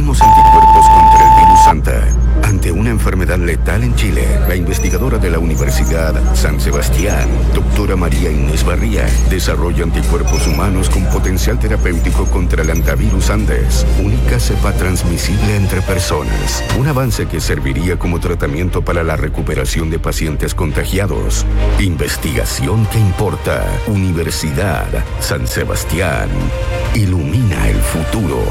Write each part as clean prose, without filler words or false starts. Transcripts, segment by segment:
descubrimos anticuerpos contra el virus Anta. Ante una enfermedad letal en Chile, la investigadora de la Universidad San Sebastián, doctora María Inés Barría, desarrolla anticuerpos humanos con potencial terapéutico contra el antivirus Andes, única cepa transmisible entre personas. Un avance que serviría como tratamiento para la recuperación de pacientes contagiados. Investigación que importa. Universidad San Sebastián. Ilumina el futuro.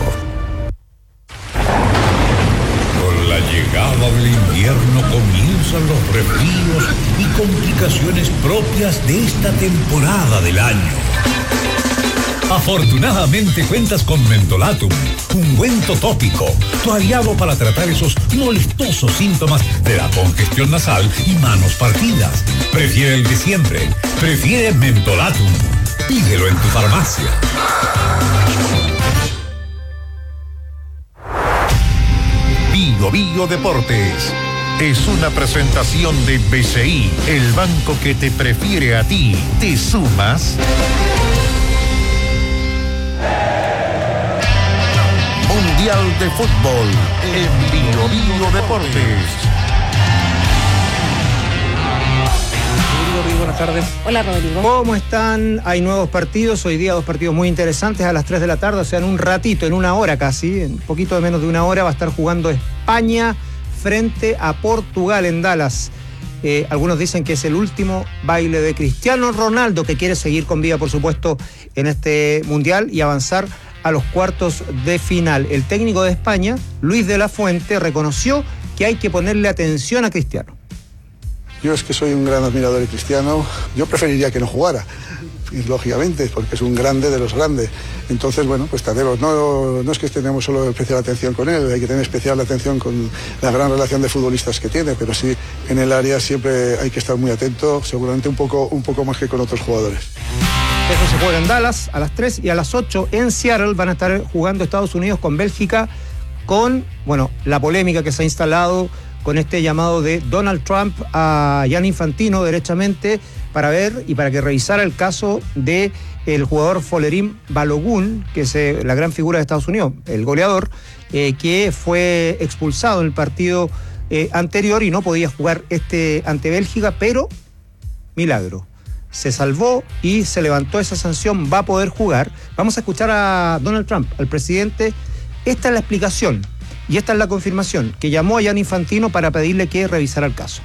Con la llegada del invierno comienzan los resfríos y complicaciones propias de esta temporada del año. Afortunadamente cuentas con Mentolatum, ungüento tópico, tu aliado para tratar esos molestosos síntomas de la congestión nasal y manos partidas. Prefiere el de siempre, prefiere Mentolatum. Pídelo en tu farmacia. Bio Deportes es una presentación de BCI, el banco que te prefiere a ti. ¿Te sumas? Mundial de Fútbol en Bio Deportes. Buenas tardes. Hola, Rodrigo. ¿Cómo están? Hay nuevos partidos. Hoy día 2 partidos muy interesantes a las 3 de la tarde, o sea, en un ratito, en una hora casi, en poquito de menos de una hora va a estar jugando España frente a Portugal en Dallas. Algunos dicen que es el último baile de Cristiano Ronaldo, que quiere seguir con vida, por supuesto, en este Mundial y avanzar a los cuartos de final. El técnico de España, Luis de la Fuente, reconoció que hay que ponerle atención a Cristiano. Yo es que soy un gran admirador de Cristiano. Yo preferiría que no jugara, lógicamente, porque es un grande de los grandes. Entonces, bueno, pues tendremos, no es que tenemos solo especial atención con él, hay que tener especial atención con la gran relación de futbolistas que tiene, pero sí, en el área siempre hay que estar muy atento, seguramente un poco más que con otros jugadores. Eso se juega en Dallas a las 3 y a las 8 en Seattle van a estar jugando Estados Unidos con Bélgica, con, bueno, la polémica que se ha instalado con este llamado de Donald Trump a Gianni Infantino derechamente para ver y para que revisara el caso de el jugador Folarin Balogun, que es la gran figura de Estados Unidos, el goleador, que fue expulsado en el partido anterior y no podía jugar ante Bélgica, pero milagro. Se salvó y se levantó esa sanción, va a poder jugar. Vamos a escuchar a Donald Trump, al presidente. Esta es la explicación y esta es la confirmación, que llamó a Gianni Infantino para pedirle que revisara el caso.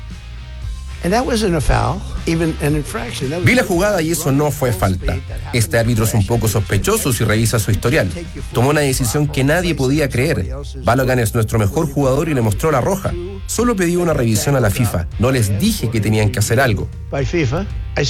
Vi la jugada y eso no fue falta. Este árbitro es un poco sospechoso si revisa su historial. Tomó una decisión que nadie podía creer. Balogun es nuestro mejor jugador y le mostró la roja. Solo pedí una revisión a la FIFA. No les dije que tenían que hacer algo. Increíble,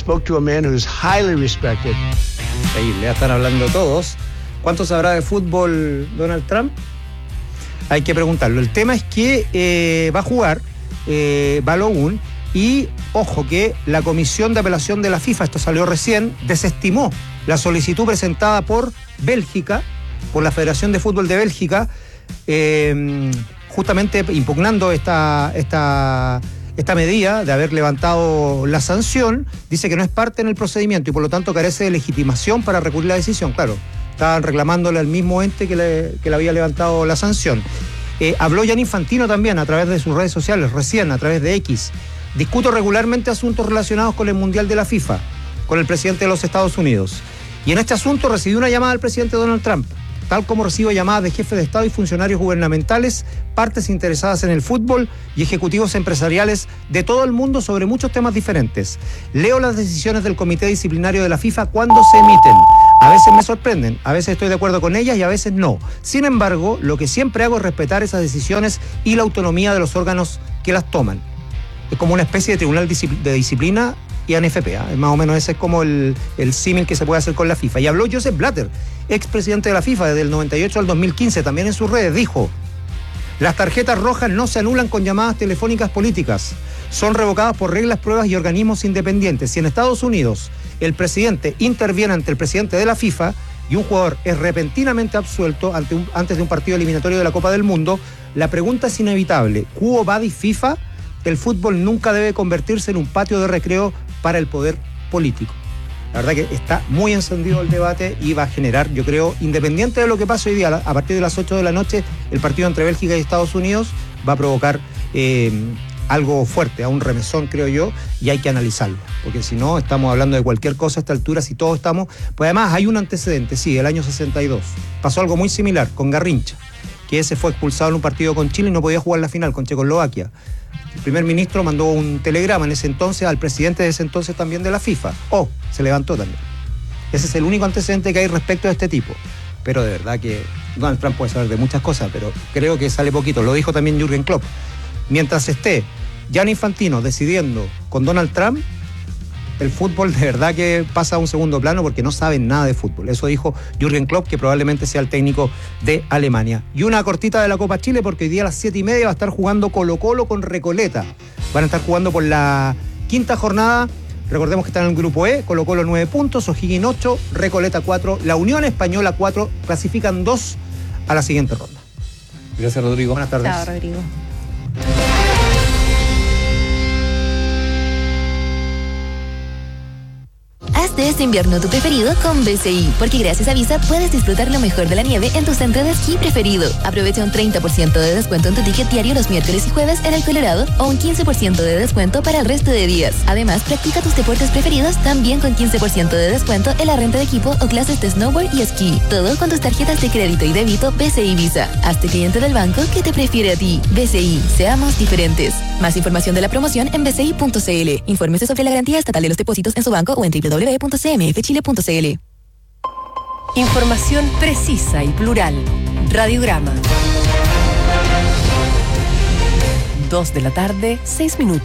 ya están hablando todos. ¿Cuánto sabrá de fútbol Donald Trump? Hay que preguntarlo. El tema es que va a jugar Balogun y, ojo, que la Comisión de Apelación de la FIFA, esto salió recién, desestimó la solicitud presentada por Bélgica, por la Federación de Fútbol de Bélgica, justamente impugnando esta medida de haber levantado la sanción. Dice que no es parte en el procedimiento y por lo tanto carece de legitimación para recurrir la decisión. Claro, estaban reclamándole al mismo ente que le había levantado la sanción. Habló Gianni Infantino también a través de sus redes sociales, recién a través de X. Discuto regularmente asuntos relacionados con el Mundial de la FIFA, con el presidente de los Estados Unidos. Y en este asunto recibí una llamada del presidente Donald Trump, tal como recibo llamadas de jefes de Estado y funcionarios gubernamentales, partes interesadas en el fútbol y ejecutivos empresariales de todo el mundo sobre muchos temas diferentes. Leo las decisiones del Comité Disciplinario de la FIFA cuando se emiten. A veces me sorprenden, a veces estoy de acuerdo con ellas y a veces no. Sin embargo, lo que siempre hago es respetar esas decisiones y la autonomía de los órganos que las toman. Es como una especie de tribunal de disciplina y ANFP, ¿eh? Más o menos ese es como el símil que se puede hacer con la FIFA. Y habló Joseph Blatter, expresidente de la FIFA desde el 98 al 2015, también en sus redes, dijo: las tarjetas rojas no se anulan con llamadas telefónicas políticas, son revocadas por reglas, pruebas y organismos independientes. Si en Estados Unidos el presidente interviene ante el presidente de la FIFA y un jugador es repentinamente absuelto antes de un partido eliminatorio de la Copa del Mundo, la pregunta es inevitable: ¿Quo vadis FIFA? El fútbol nunca debe convertirse en un patio de recreo para el poder político. La verdad que está muy encendido el debate y va a generar, yo creo, independiente de lo que pase hoy día, a partir de las 8 de la noche, el partido entre Bélgica y Estados Unidos va a provocar algo fuerte, a un remesón, creo yo, y hay que analizarlo, porque si no, estamos hablando de cualquier cosa a esta altura, si todos estamos... Pues además hay un antecedente, sí, el año 62. Pasó algo muy similar con Garrincha, que ese fue expulsado en un partido con Chile y no podía jugar la final con Checoslovaquia. El primer ministro mandó un telegrama en ese entonces al presidente de ese entonces también de la FIFA. Se levantó también. Ese es el único antecedente que hay respecto a este tipo. Pero de verdad que Donald Trump puede saber de muchas cosas, pero creo que sale poquito. Lo dijo también Jürgen Klopp. Mientras esté Gianni Infantino decidiendo con Donald Trump, el fútbol de verdad que pasa a un segundo plano porque no saben nada de fútbol. Eso dijo Jürgen Klopp, que probablemente sea el técnico de Alemania. Y una cortita de la Copa Chile, porque hoy día a las 7:30 va a estar jugando Colo-Colo con Recoleta. Van a estar jugando por la quinta jornada. Recordemos que están en el grupo E, Colo-Colo 9 puntos, O'Higgins 8, Recoleta 4, la Unión Española 4, clasifican 2 a la siguiente ronda. Gracias, Rodrigo. Buenas tardes. Chao, Rodrigo. Haz de este invierno tu preferido con BCI, porque gracias a Visa puedes disfrutar lo mejor de la nieve en tu centro de esquí preferido. Aprovecha un 30% de descuento en tu ticket diario los miércoles y jueves en el Colorado o un 15% de descuento para el resto de días. Además, practica tus deportes preferidos también con 15% de descuento en la renta de equipo o clases de snowboard y esquí. Todo con tus tarjetas de crédito y débito BCI Visa. Hazte cliente del banco que te prefiere a ti. BCI, seamos diferentes. Más información de la promoción en bci.cl. Infórmese sobre la garantía estatal de los depósitos en su banco o en www.cmfchile.cl. Información precisa y plural. Radiograma. 2:06 p.m.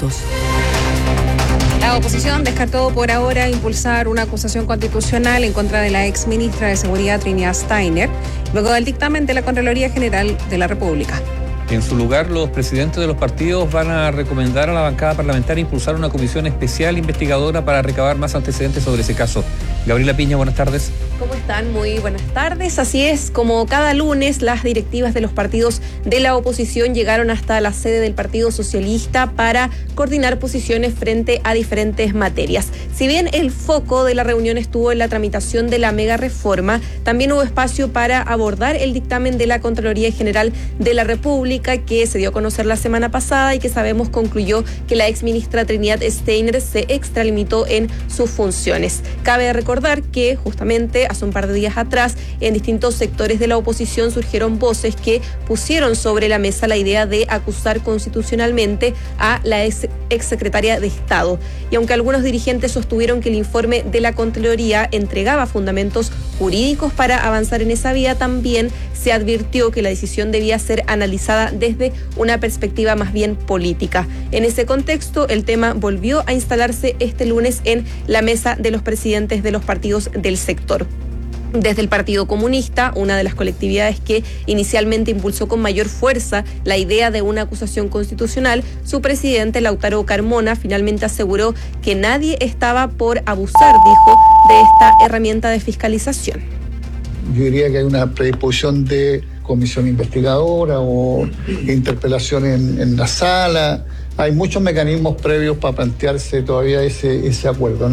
La oposición descartó por ahora impulsar una acusación constitucional en contra de la ex ministra de Seguridad Trinidad Steiner, luego del dictamen de la Contraloría General de la República. En su lugar, los presidentes de los partidos van a recomendar a la bancada parlamentaria impulsar una comisión especial investigadora para recabar más antecedentes sobre ese caso. Gabriela Piña, buenas tardes. ¿Cómo están? Muy buenas tardes. Así es, como cada lunes, las directivas de los partidos de la oposición llegaron hasta la sede del Partido Socialista para coordinar posiciones frente a diferentes materias. Si bien el foco de la reunión estuvo en la tramitación de la mega reforma, también hubo espacio para abordar el dictamen de la Contraloría General de la República, que se dio a conocer la semana pasada y que sabemos concluyó que la exministra Trinidad Steiner se extralimitó en sus funciones. Cabe recordar que justamente hace un par de días atrás en distintos sectores de la oposición surgieron voces que pusieron sobre la mesa la idea de acusar constitucionalmente a la exsecretaria de Estado. Y aunque algunos dirigentes sostuvieron que el informe de la Contraloría entregaba fundamentos jurídicos para avanzar en esa vía, también se advirtió que la decisión debía ser analizada desde una perspectiva más bien política. En ese contexto, el tema volvió a instalarse este lunes en la mesa de los presidentes de los partidos del sector. Desde el Partido Comunista, una de las colectividades que inicialmente impulsó con mayor fuerza la idea de una acusación constitucional, su presidente Lautaro Carmona finalmente aseguró que nadie estaba por abusar, dijo, de esta herramienta de fiscalización. Yo diría que hay una predisposición de comisión investigadora o interpelación en la sala. Hay muchos mecanismos previos para plantearse todavía ese acuerdo.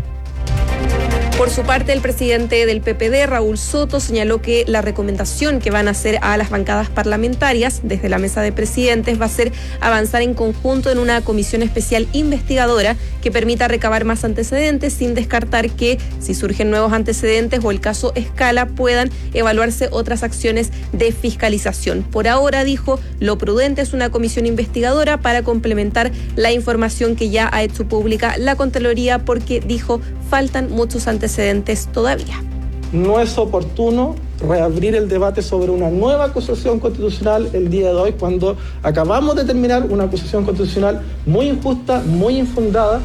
Por su parte, el presidente del PPD, Raúl Soto, señaló que la recomendación que van a hacer a las bancadas parlamentarias desde la mesa de presidentes va a ser avanzar en conjunto en una comisión especial investigadora que permita recabar más antecedentes, sin descartar que, si surgen nuevos antecedentes o el caso escala, puedan evaluarse otras acciones de fiscalización. Por ahora, dijo, lo prudente es una comisión investigadora para complementar la información que ya ha hecho pública la Contraloría, porque, dijo, faltan muchos antecedentes todavía. No es oportuno reabrir el debate sobre una nueva acusación constitucional el día de hoy, cuando acabamos de terminar una acusación constitucional muy injusta, muy infundada.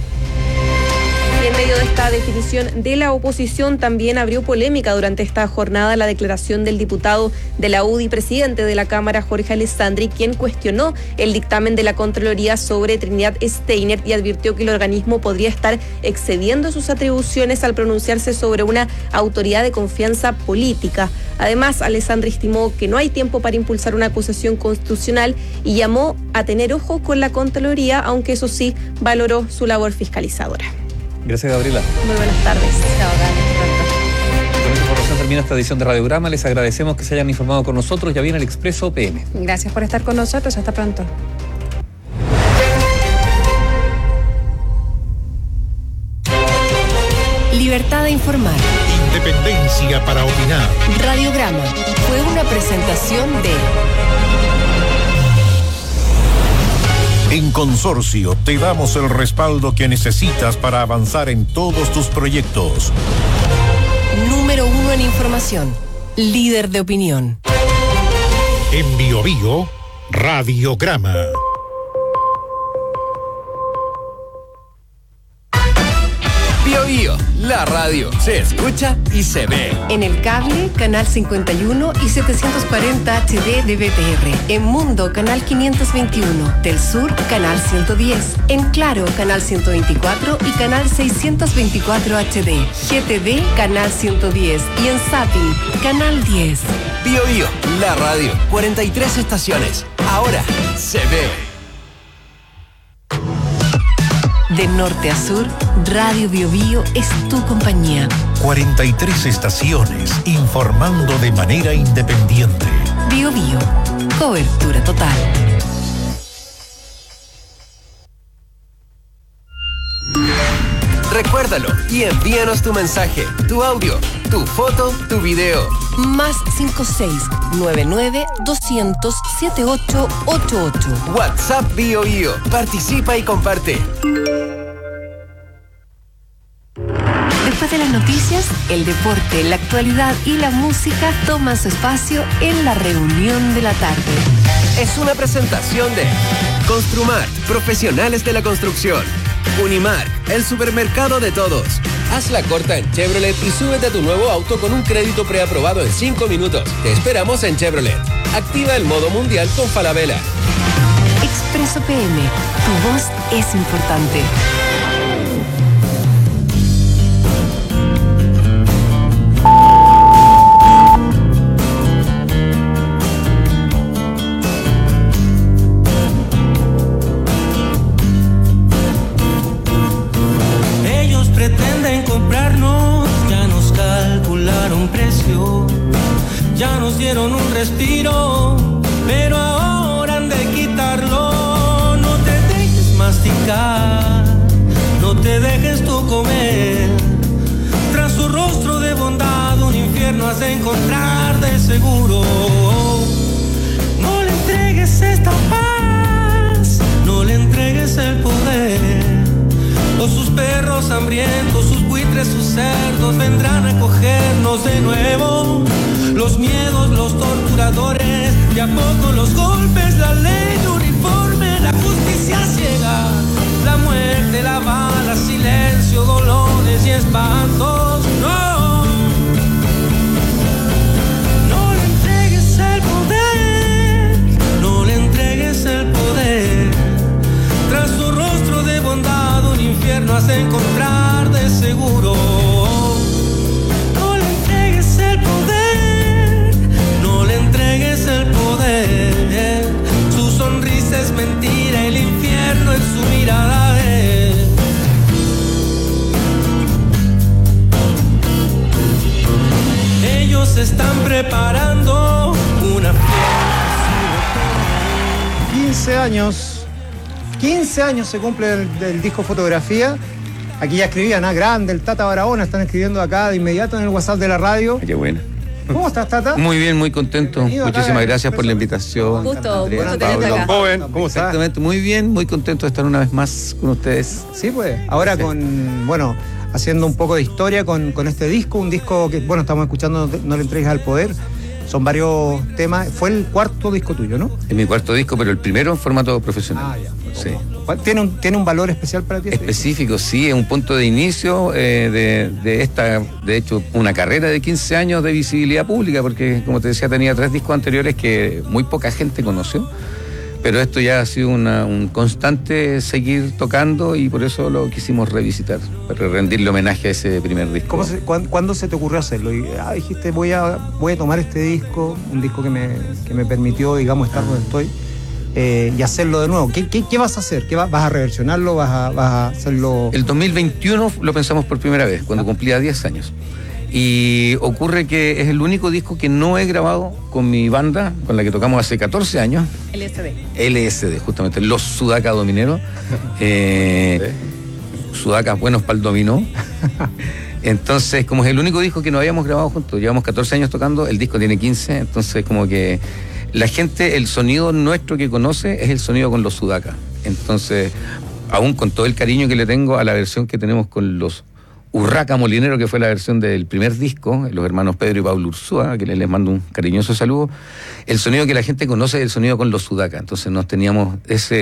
Y en medio de esta definición de la oposición, también abrió polémica durante esta jornada la declaración del diputado de la UDI, presidente de la Cámara, Jorge Alessandri, quien cuestionó el dictamen de la Contraloría sobre Trinidad Steiner y advirtió que el organismo podría estar excediendo sus atribuciones al pronunciarse sobre una autoridad de confianza política. Además, Alessandri estimó que no hay tiempo para impulsar una acusación constitucional y llamó a tener ojo con la Contraloría, aunque eso sí, valoró su labor fiscalizadora. Gracias, Gabriela. Muy buenas tardes. Chao, Gabriela. Con esta información termina esta edición de Radiograma. Les agradecemos que se hayan informado con nosotros. Ya viene el Expreso PM. Gracias por estar con nosotros. Hasta pronto. Libertad de informar. Independencia para opinar. Radiograma fue una presentación de... En Consorcio te damos el respaldo que necesitas para avanzar en todos tus proyectos. Número 1 en información. Líder de opinión. En Bio Bio, Radiograma. Bio Bio, la radio se escucha y se ve. En el cable, canal 51 y 740 HD de BTR. En Mundo, canal 521. Del Sur, canal 110. En Claro, canal 124 y canal 624 HD. GTV, canal 110. Y en Zapping, canal 10. Bio Bio, la radio. 43 estaciones. Ahora se ve. De norte a sur, Radio Bio Bio es tu compañía. 43 estaciones informando de manera independiente. Bio Bio, cobertura total. Recuérdalo y envíanos tu mensaje, tu audio, tu foto, tu video. Más 56-99-200-7888. WhatsApp Bio Bio. Participa y comparte. Después de las noticias, el deporte, la actualidad y la música toman su espacio en la reunión de la tarde. Es una presentación de Construmart, profesionales de la construcción. Unimark, el supermercado de todos. Haz la corta en Chevrolet y súbete a tu nuevo auto con un crédito preaprobado en 5 minutos. Te esperamos en Chevrolet. Activa el modo mundial con Falabella. Expreso PM. Tu voz es importante. Ya nos dieron un respiro, pero ahora han de quitarlo. No te dejes masticar, no te dejes tú comer. Tras su rostro de bondad un infierno has de encontrar de seguro. No le entregues esta paz, no le entregues el poder. O sus perros hambrientos, sus buitres, sus cerdos vendrán a cogernos de nuevo. Los miedos, los torturadores, de a poco los golpes, la ley de uniforme, la justicia ciega, la muerte, la bala, silencio, dolores y espantos. No, no le entregues el poder, no le entregues el poder. Tras su rostro de bondad un infierno has de encontrar de seguro. No le entregues el poder, no le entregues el poder. Su sonrisa es mentira, el infierno en su mirada es. Ellos están preparando una fiesta. 15 años se cumple del disco Fotografía. Aquí ya escribían, grande, el Tata Barahona, están escribiendo acá de inmediato en el WhatsApp de la radio. Qué buena. ¿Cómo estás, Tata? Muy bien, muy contento. Muchísimas gracias por la invitación. Gusto tenerte acá. Joven, ¿cómo estás? Exactamente, muy bien, muy contento de estar una vez más con ustedes. Sí, pues. Ahora haciendo un poco de historia con este disco, un disco que, estamos escuchando No le entregues al poder. Son varios temas. Fue el cuarto disco tuyo, ¿no? Es mi cuarto disco, pero el primero en formato profesional. Sí. ¿Tiene un valor especial para ti? Específico, sí, es un punto de inicio de hecho, una carrera de 15 años de visibilidad pública, porque, como te decía, tenía 3 discos anteriores que muy poca gente conoció. Pero esto ya ha sido un constante seguir tocando y por eso lo quisimos revisitar, para rendirle homenaje a ese primer disco. ¿Cuándo se te ocurrió hacerlo? Y, dijiste, voy a tomar este disco, un disco que me permitió, digamos, estar donde estoy. y hacerlo de nuevo. ¿Qué vas a hacer? ¿Vas a reversionarlo? ¿Vas a hacerlo? El 2021 lo pensamos por primera vez, cuando cumplía 10 años. Y ocurre que es el único disco que no he grabado con mi banda, con la que tocamos hace 14 años. LSD, justamente, los Sudaca Domineros. Sudacas buenos para el dominó. Entonces, como es el único disco que no habíamos grabado juntos, llevamos 14 años tocando, el disco tiene 15, entonces como que la gente, el sonido nuestro que conoce es el sonido con los Sudaca. Entonces, aún con todo el cariño que le tengo a la versión que tenemos con los Urraca Molinero, que fue la versión del primer disco, los hermanos Pedro y Pablo Ursúa, que les mando un cariñoso saludo, el sonido que la gente conoce es el sonido con los Sudaca. Entonces nos teníamos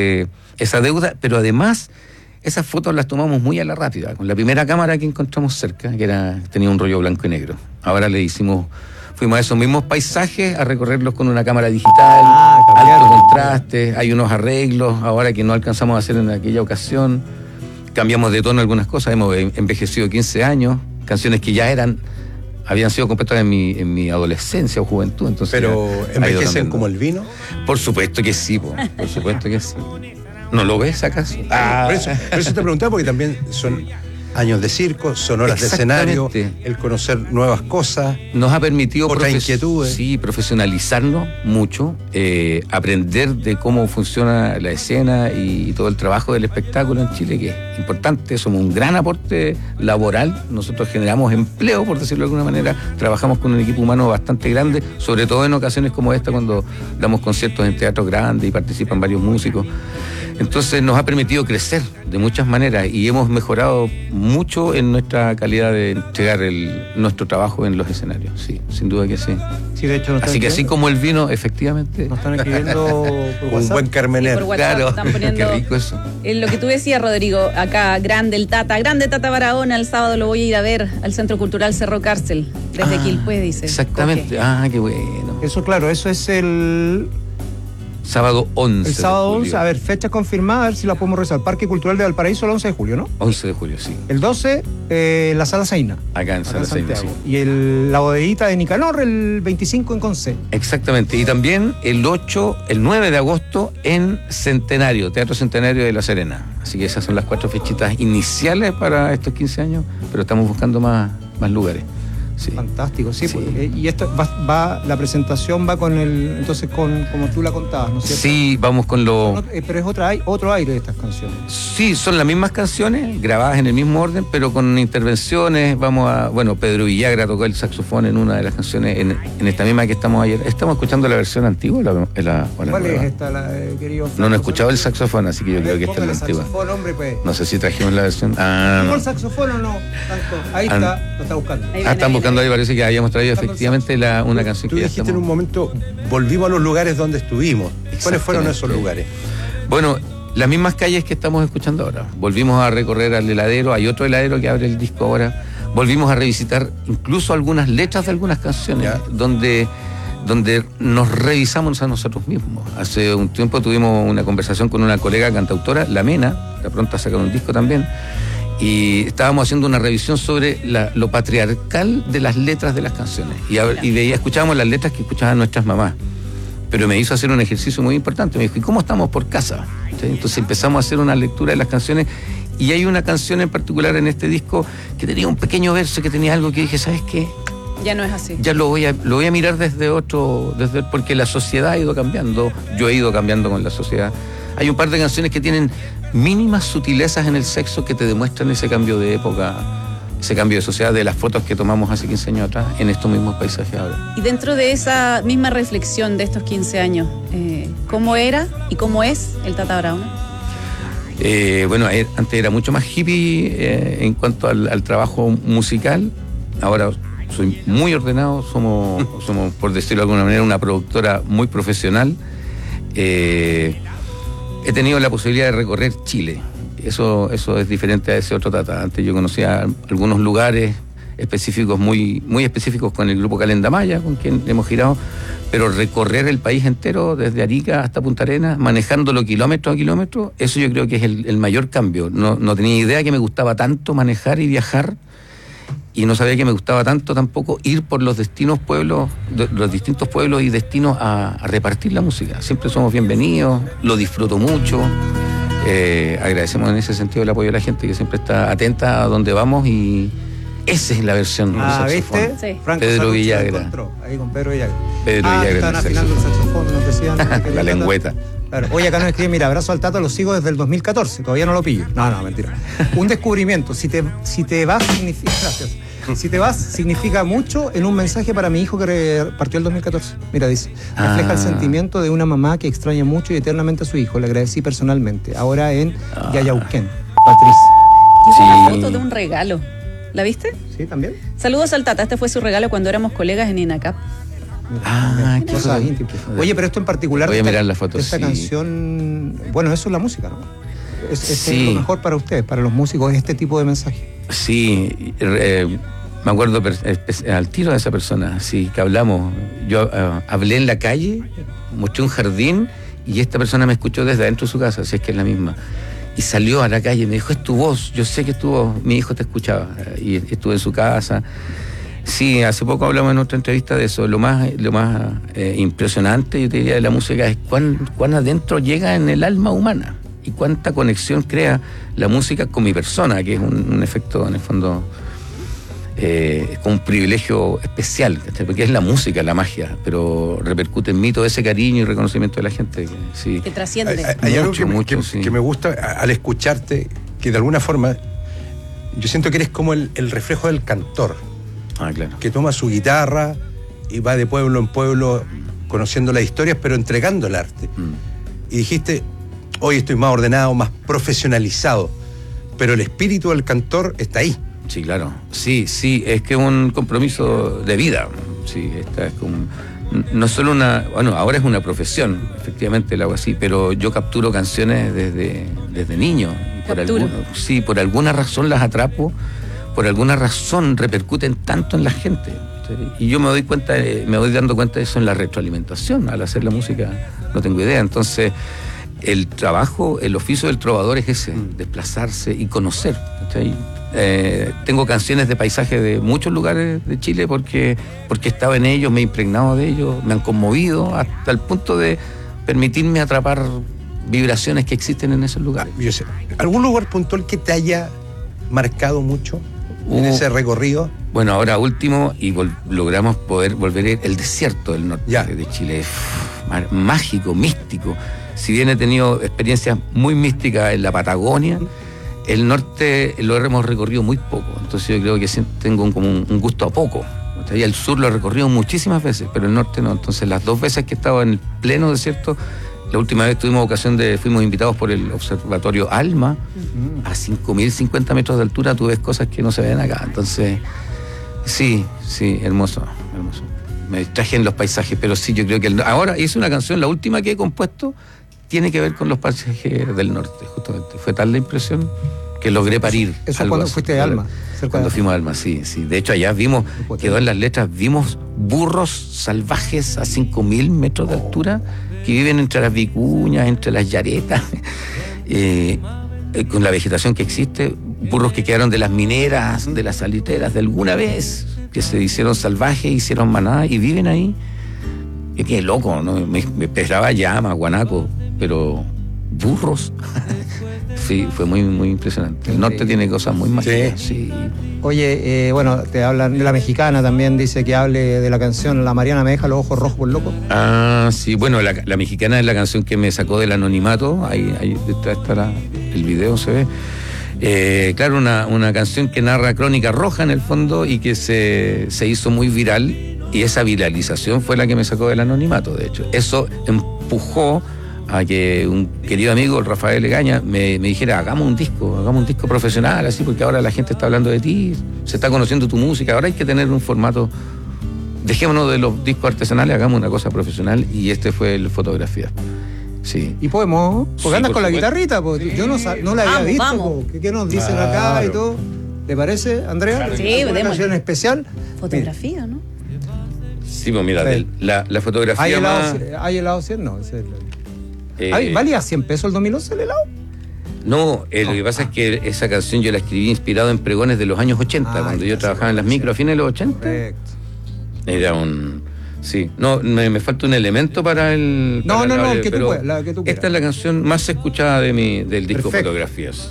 esa deuda, pero además esas fotos las tomamos muy a la rápida, con la primera cámara que encontramos cerca, que tenía un rollo blanco y negro. Ahora fuimos a esos mismos paisajes a recorrerlos con una cámara digital, alto contraste, hay unos arreglos ahora que no alcanzamos a hacer en aquella ocasión. Cambiamos de tono algunas cosas, hemos envejecido 15 años, canciones que ya habían sido compuestas en mi adolescencia o juventud. Entonces, ¿pero envejecen como el vino? Por supuesto que sí, por supuesto que sí. ¿No lo ves acaso? Por eso te preguntaba, porque también son años de circo, son horas de escenario, el conocer nuevas cosas. Nos ha permitido otras inquietudes. Sí, profesionalizarnos mucho, aprender de cómo funciona la escena y todo el trabajo del espectáculo en Chile, que es importante. Somos un gran aporte laboral, nosotros generamos empleo, por decirlo de alguna manera, trabajamos con un equipo humano bastante grande, sobre todo en ocasiones como esta, cuando damos conciertos en teatros grandes y participan varios músicos. Entonces nos ha permitido crecer de muchas maneras y hemos mejorado mucho en nuestra calidad de entregar nuestro trabajo en los escenarios, sí, sin duda que sí. Sí, de hecho, así que así como el vino, efectivamente. Nos están escribiendo por WhatsApp. Un buen carmenero. Claro, están poniendo, qué rico eso. Lo que tú decías, Rodrigo, acá, grande Tata Barahona, el sábado lo voy a ir a ver al Centro Cultural Cerro Cárcel, desde Quilpué, dice. Exactamente, qué bueno. Eso, claro, eso es el... Sábado 11. El sábado 11, a ver, fecha confirmada, a ver si la podemos revisar. Parque Cultural de Valparaíso el 11 de julio, ¿no? 11 de julio, sí. El 12, la Sala Zaina. Acá en Sala Zaina, sí. Y la bodeguita de Nicanor el 25 en Conce. Exactamente. Y también el 9 de agosto en Centenario, Teatro Centenario de La Serena. Así que esas son las 4 fechitas iniciales para estos 15 años, pero estamos buscando más lugares. Sí. Fantástico, sí. Pues, y esto la presentación va entonces como tú la contabas, ¿no es cierto? Sí, vamos con pero es otro aire de estas canciones. Sí, son las mismas canciones, grabadas en el mismo orden, pero con intervenciones. Pedro Villagra tocó el saxofón en una de las canciones, en esta misma que estamos ayer. ¿Estamos escuchando la versión antigua o la ¿Cuál es esta, querido? No he escuchado el saxofón, así que yo creo que esta es la antigua. Saxofón, hombre, pues. No sé si trajimos la versión. ¿El saxofón o no? Ahí está, lo está buscando. Están buscando ahí, parece que habíamos traído efectivamente una canción que ya dijiste en un momento, volvimos a los lugares donde estuvimos. ¿Cuáles fueron esos lugares? Bueno, las mismas calles que estamos escuchando ahora. Volvimos a recorrer al heladero, hay otro heladero que abre el disco ahora. Volvimos a revisitar incluso algunas letras de algunas canciones, donde nos revisamos a nosotros mismos. Hace un tiempo tuvimos una conversación con una colega cantautora, La Mena, de pronto a sacar un disco también, y estábamos haciendo una revisión sobre lo patriarcal de las letras de las canciones. Y escuchábamos las letras que escuchaban nuestras mamás. Pero me hizo hacer un ejercicio muy importante. Me dijo, ¿y cómo estamos por casa? Entonces empezamos a hacer una lectura de las canciones. Y hay una canción en particular en este disco que tenía un pequeño verso, que tenía algo que dije, ¿sabes qué? Ya no es así. Ya lo voy a mirar porque la sociedad ha ido cambiando. Yo he ido cambiando con la sociedad. Hay un par de canciones que tienen mínimas sutilezas en el sexo que te demuestran ese cambio de época, ese cambio de sociedad, de las fotos que tomamos hace 15 años atrás en estos mismos paisajes ahora. Y dentro de esa misma reflexión de estos 15 años, ¿cómo era y cómo es el Tata Barahona? Antes era mucho más hippie en cuanto al trabajo musical. Ahora soy muy ordenado, somos, por decirlo de alguna manera, una productora muy profesional. He tenido la posibilidad de recorrer Chile. Eso es diferente a ese otro Tata. Antes yo conocía algunos lugares específicos, muy, muy específicos con el grupo Calenda Maya, con quien hemos girado, pero recorrer el país entero, desde Arica hasta Punta Arenas, manejándolo kilómetro a kilómetro, eso yo creo que es el mayor cambio. No tenía idea que me gustaba tanto manejar y viajar, y no sabía que me gustaba tanto tampoco ir por los distintos pueblos y destinos a repartir la música. Siempre somos bienvenidos, lo disfruto mucho. Agradecemos en ese sentido el apoyo de la gente que siempre está atenta a donde vamos, y esa es la versión del saxofón. ¿viste? Sí. Pedro Villagra. Ahí con Pedro Villagra. Pedro Villagra. Estaban afinando el saxofón, nos decían. La lengüeta. Claro. Hoy acá nos escribe, mira, abrazo al Tato, lo sigo desde el 2014, todavía no lo pillo. No, mentira. Un descubrimiento, si te vas significa, gracias. Si te vas significa mucho en un mensaje para mi hijo que partió el 2014. Mira, dice, refleja el sentimiento de una mamá que extraña mucho y eternamente a su hijo, le agradecí personalmente, ahora en Yayauquén, Patricia. Sí. Una foto de un regalo, ¿la viste? Sí, también. Saludos al Tata, este fue su regalo cuando éramos colegas en INACAP. Qué cosas íntimas. Oye, pero esto en particular. Voy a mirar la foto. Esta canción, bueno, eso es la música, ¿no? Es lo mejor para ustedes, para los músicos, este tipo de mensaje. Sí, me acuerdo al tiro de esa persona, sí, que hablamos. Yo hablé en la calle, mostré un jardín y esta persona me escuchó desde adentro de su casa, si es que es la misma. Y salió a la calle y me dijo, es tu voz, yo sé que es tu voz, mi hijo te escuchaba. Y estuve en su casa. Sí, hace poco hablamos en otra entrevista de eso. Lo más impresionante, yo te diría, de la música es cuán adentro llega en el alma humana y cuánta conexión crea la música con mi persona, que es un efecto, en el fondo, con un privilegio especial, porque es la música, la magia, pero repercute en mí todo ese cariño y reconocimiento de la gente. Sí. Que trasciende. Hay algo que me gusta al escucharte, que de alguna forma yo siento que eres como el reflejo del cantor. Claro. Que toma su guitarra y va de pueblo en pueblo conociendo las historias, pero entregando el arte. Y dijiste, hoy estoy más ordenado, más profesionalizado, pero el espíritu del cantor está ahí. Sí, claro. Sí, es que es un compromiso de vida. Sí, esta es como... No solo ahora es una profesión, efectivamente lo hago así, pero yo capturo canciones desde niño. Por alguna razón las atrapo, por alguna razón repercuten tanto en la gente. Y yo me voy dando cuenta de eso en la retroalimentación. Al hacer la música no tengo idea. Entonces, el trabajo, el oficio del trovador es ese, desplazarse y conocer. Tengo canciones de paisajes de muchos lugares de Chile porque he estado en ellos, me he impregnado de ellos, me han conmovido hasta el punto de permitirme atrapar vibraciones que existen en esos lugares. Yo sé. ¿Algún lugar puntual que te haya marcado mucho en ese recorrido? Bueno, ahora último, y logramos poder volver el desierto del norte de Chile. Mágico, místico. Si bien he tenido experiencias muy místicas en la Patagonia, el norte lo hemos recorrido muy poco. Entonces yo creo que tengo como un gusto a poco. Y el sur lo he recorrido muchísimas veces, pero el norte no. Entonces las 2 veces que he estado en el pleno desierto, la última vez fuimos invitados por el observatorio ALMA, a 5.050 metros de altura. Tú ves cosas que no se ven acá. Entonces, sí, hermoso. Me distraje en los paisajes, pero sí, yo creo que ahora hice una canción, la última que he compuesto, tiene que ver con los paisajes del norte, justamente. Fue tal la impresión que logré parir. ¿Eso cuando fuiste de Alma? Cuando fuimos a Alma, sí. De hecho, allá quedó en las letras, vimos burros salvajes a 5.000 metros de altura que viven entre las vicuñas, entre las yaretas, con la vegetación que existe, burros que quedaron de las mineras, de las salitreras de alguna vez, que se hicieron salvajes, hicieron manada y viven ahí. Yo quedé loco, ¿no? Me esperaba llama, guanaco, pero burros. Sí, fue muy, muy impresionante. El norte tiene cosas muy mágicas. Sí. Oye, bueno, te hablan de la mexicana también, dice que hable de la canción La Mariana me deja los ojos rojos por loco. Sí, bueno, la mexicana es la canción que me sacó del anonimato. Ahí está el video, se ve. Claro, una canción que narra crónica roja en el fondo y que se hizo muy viral, y esa viralización fue la que me sacó del anonimato, de hecho. Eso empujó a que un querido amigo, el Rafael Legaña, me dijera, hagamos un disco profesional, así, porque ahora la gente está hablando de ti, se está conociendo tu música, ahora hay que tener un formato, dejémonos de los discos artesanales, hagamos una cosa profesional, y este fue el Fotografía. Sí. Y podemos, porque andas con la guitarrita, porque yo no la había visto. ¿Qué nos dicen acá y todo? ¿Te parece, Andrea? Sí, una canción especial. Fotografía, ¿no? Sí, pues mira, la fotografía ¿Hay helado 100? No. ¿Valía $100 el 2011 el helado? No, lo que pasa es que esa canción yo la escribí inspirado en pregones de los años 80, cuando yo trabajaba en las micro a fines de los 80. Correcto. Era un... Sí, no, me falta un elemento para el... No, el que tú puedas, la que tú quieras. Esta es la canción más escuchada del disco Fotografías.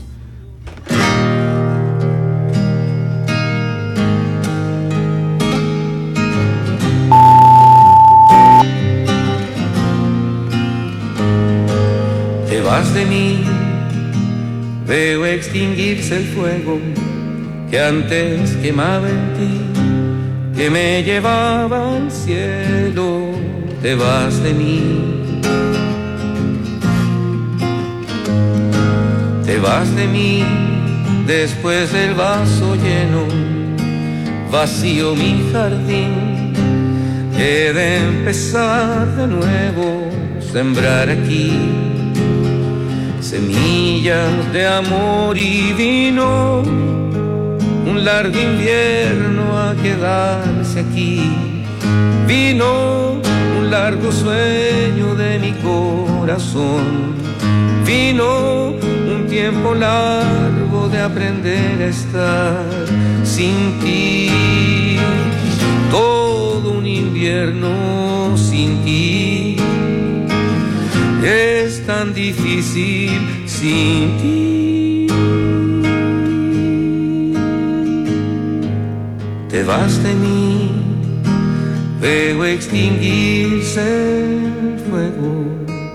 Te vas de mí, veo extinguirse el fuego que antes quemaba en ti, que me llevaba al cielo. Te vas de mí, te vas de mí, después del vaso lleno, vacío mi jardín, he de empezar de nuevo, sembrar aquí semillas de amor y vino, un largo invierno a quedarse aquí. Vino un largo sueño de mi corazón. Vino un tiempo largo de aprender a estar sin ti. Todo un invierno sin ti. Es tan difícil sin ti. Te vas de mí, veo extinguirse el fuego.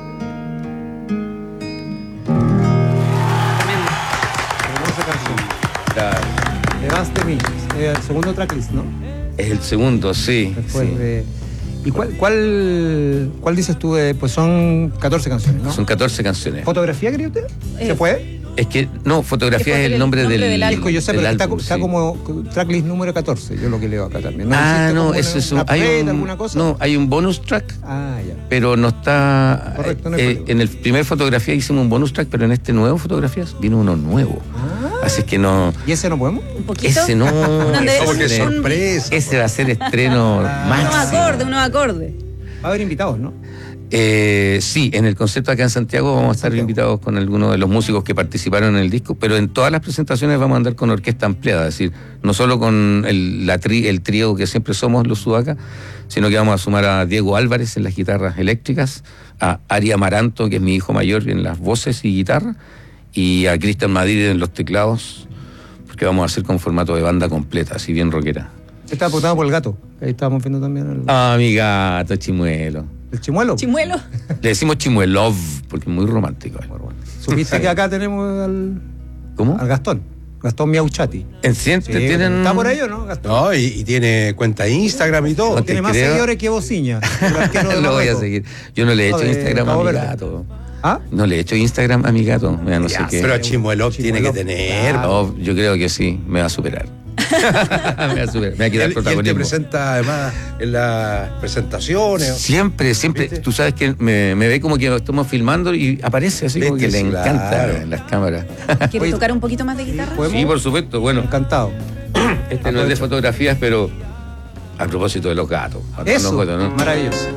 Hermosa canción. Te vas de mí. El segundo tracklist, ¿no? Es el segundo, sí. Después sí. ¿Y cuál dices tú? Pues son 14 canciones, ¿no? Son 14 canciones. ¿Fotografía, cree usted? ¿Se puede? Es que, no, Fotografía es el nombre del disco. Yo sé, pero álbum, está como tracklist número 14, yo lo que leo acá también. No, eso es alguna cosa. No, hay un bonus track. Ya. Pero no está. Correcto, no hay en el primer Fotografía hicimos un bonus track, pero en este nuevo Fotografías vino uno nuevo. Así es que no. ¿Y ese no podemos? ¿Un poquito? Ese no. Porque sorpresa. Ese va a ser estreno máximo. Un nuevo acorde. Va a haber invitados, ¿no? Sí, en el concierto acá en Santiago vamos a estar invitados con algunos de los músicos que participaron en el disco, pero en todas las presentaciones vamos a andar con orquesta ampliada, es decir, no solo con el trío que siempre somos los Sudaca, sino que vamos a sumar a Diego Álvarez en las guitarras eléctricas, a Ari Amaranto, que es mi hijo mayor, en las voces y guitarra, y a Cristian Madrid en los teclados, porque vamos a hacer con formato de banda completa, así bien rockera. Está apuntado por el gato, ahí estábamos viendo también. Mi gato, Chimuelo. ¿El chimuelo? ¿Chimuelo? Le decimos Chimuelov, porque es muy romántico. ¿Supiste que acá tenemos al Gastón? Gastón Miauchati. ¿En Ciente tienen...? ¿Está por ello, no, Gastón? No, y tiene cuenta de Instagram y todo. Tiene más seguidores que Bociña. Lo voy a seguir. Yo no le he hecho Instagram a mi gato. ¿Ah? No le he hecho Instagram a mi gato. Mira, no sé qué. Pero Chimuelov tiene que tener. No, yo creo que sí, me va a superar. Me va a quitar protagonismo. Y él te presenta además en las presentaciones. Siempre. ¿Viste? Tú sabes que me ve como que estamos filmando y aparece así como que le encanta en las cámaras. ¿Quieres tocar un poquito más de guitarra? Sí, por supuesto. Bueno, encantado. Este no es de fotografías, pero a propósito de los gatos. Eso, ¿no? Maravilloso.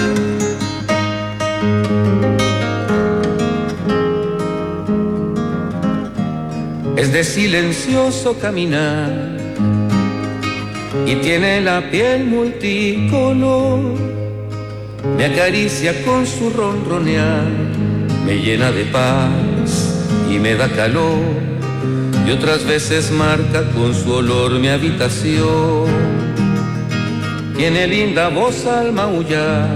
Es de silencioso caminar y tiene la piel multicolor. Me acaricia con su ronronear, me llena de paz y me da calor. Y otras veces marca con su olor mi habitación. Tiene linda voz al maullar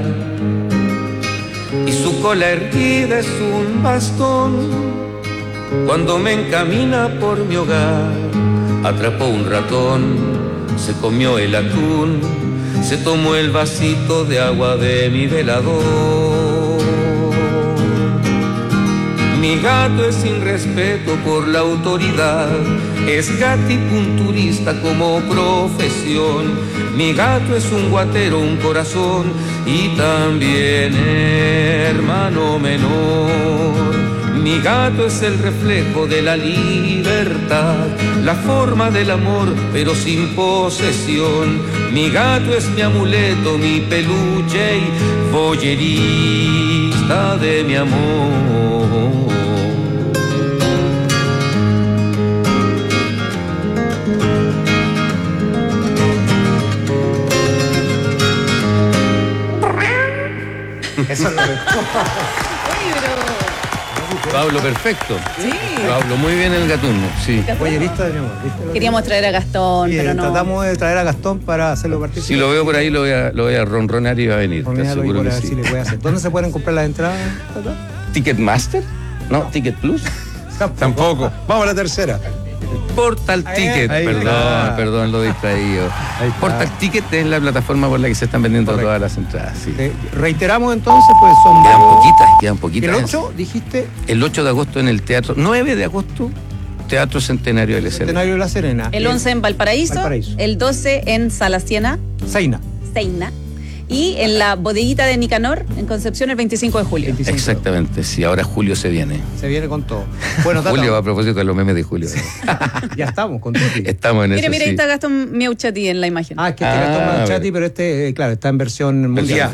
y su cola erguida es un bastón. Cuando me encamina por mi hogar, atrapó un ratón, se comió el atún, se tomó el vasito de agua de mi velador. Mi gato es sin respeto por la autoridad, es gatipunturista como profesión. Mi gato es un guatero, un corazón y también hermano menor. Mi gato es el reflejo de la libertad, la forma del amor, pero sin posesión. Mi gato es mi amuleto, mi peluche y boyerista de mi amor. Eso es lo que... Pablo, perfecto. Sí. Pablo, muy bien el Gatuno, sí. Pollerista de mi amor. Queríamos traer a Gastón, pero no. Tratamos de traer a Gastón para hacerlo participar. Si lo veo por ahí, lo voy a ronronar y va a venir. Te Ronealo y aseguro por que ver sí. si le puede hacer. ¿Dónde se pueden comprar las entradas, Tata? ¿Ticketmaster? No, Ticket Plus. Tampoco. Vamos a la tercera. Portal Ticket, ahí perdón, está. perdón, lo distraído. Ahí está. Portal Ticket es la plataforma por la que se están vendiendo Correcto. todas las entradas. Sí. Reiteramos entonces, pues son Quedan poquitas. El 8, dijiste, El 8 de agosto en el teatro, 9 de agosto, Teatro Centenario de la Serena. Centenario de la Serena. El 11 en Valparaíso, Valparaíso. el 12 en Salaciena, Seina. y en la bodeguita de Nicanor, en Concepción, el 25 de julio. Exactamente, sí, ahora Julio se viene. Se viene con todo. Bueno, Tata, Julio, a propósito de los memes de Julio. ya estamos con todo. Estamos en Mira, eso, mira, ahí sí. está Gastón Miauchati en la imagen. Ah, es que Gastón Manchati, pero claro, está en versión mundial.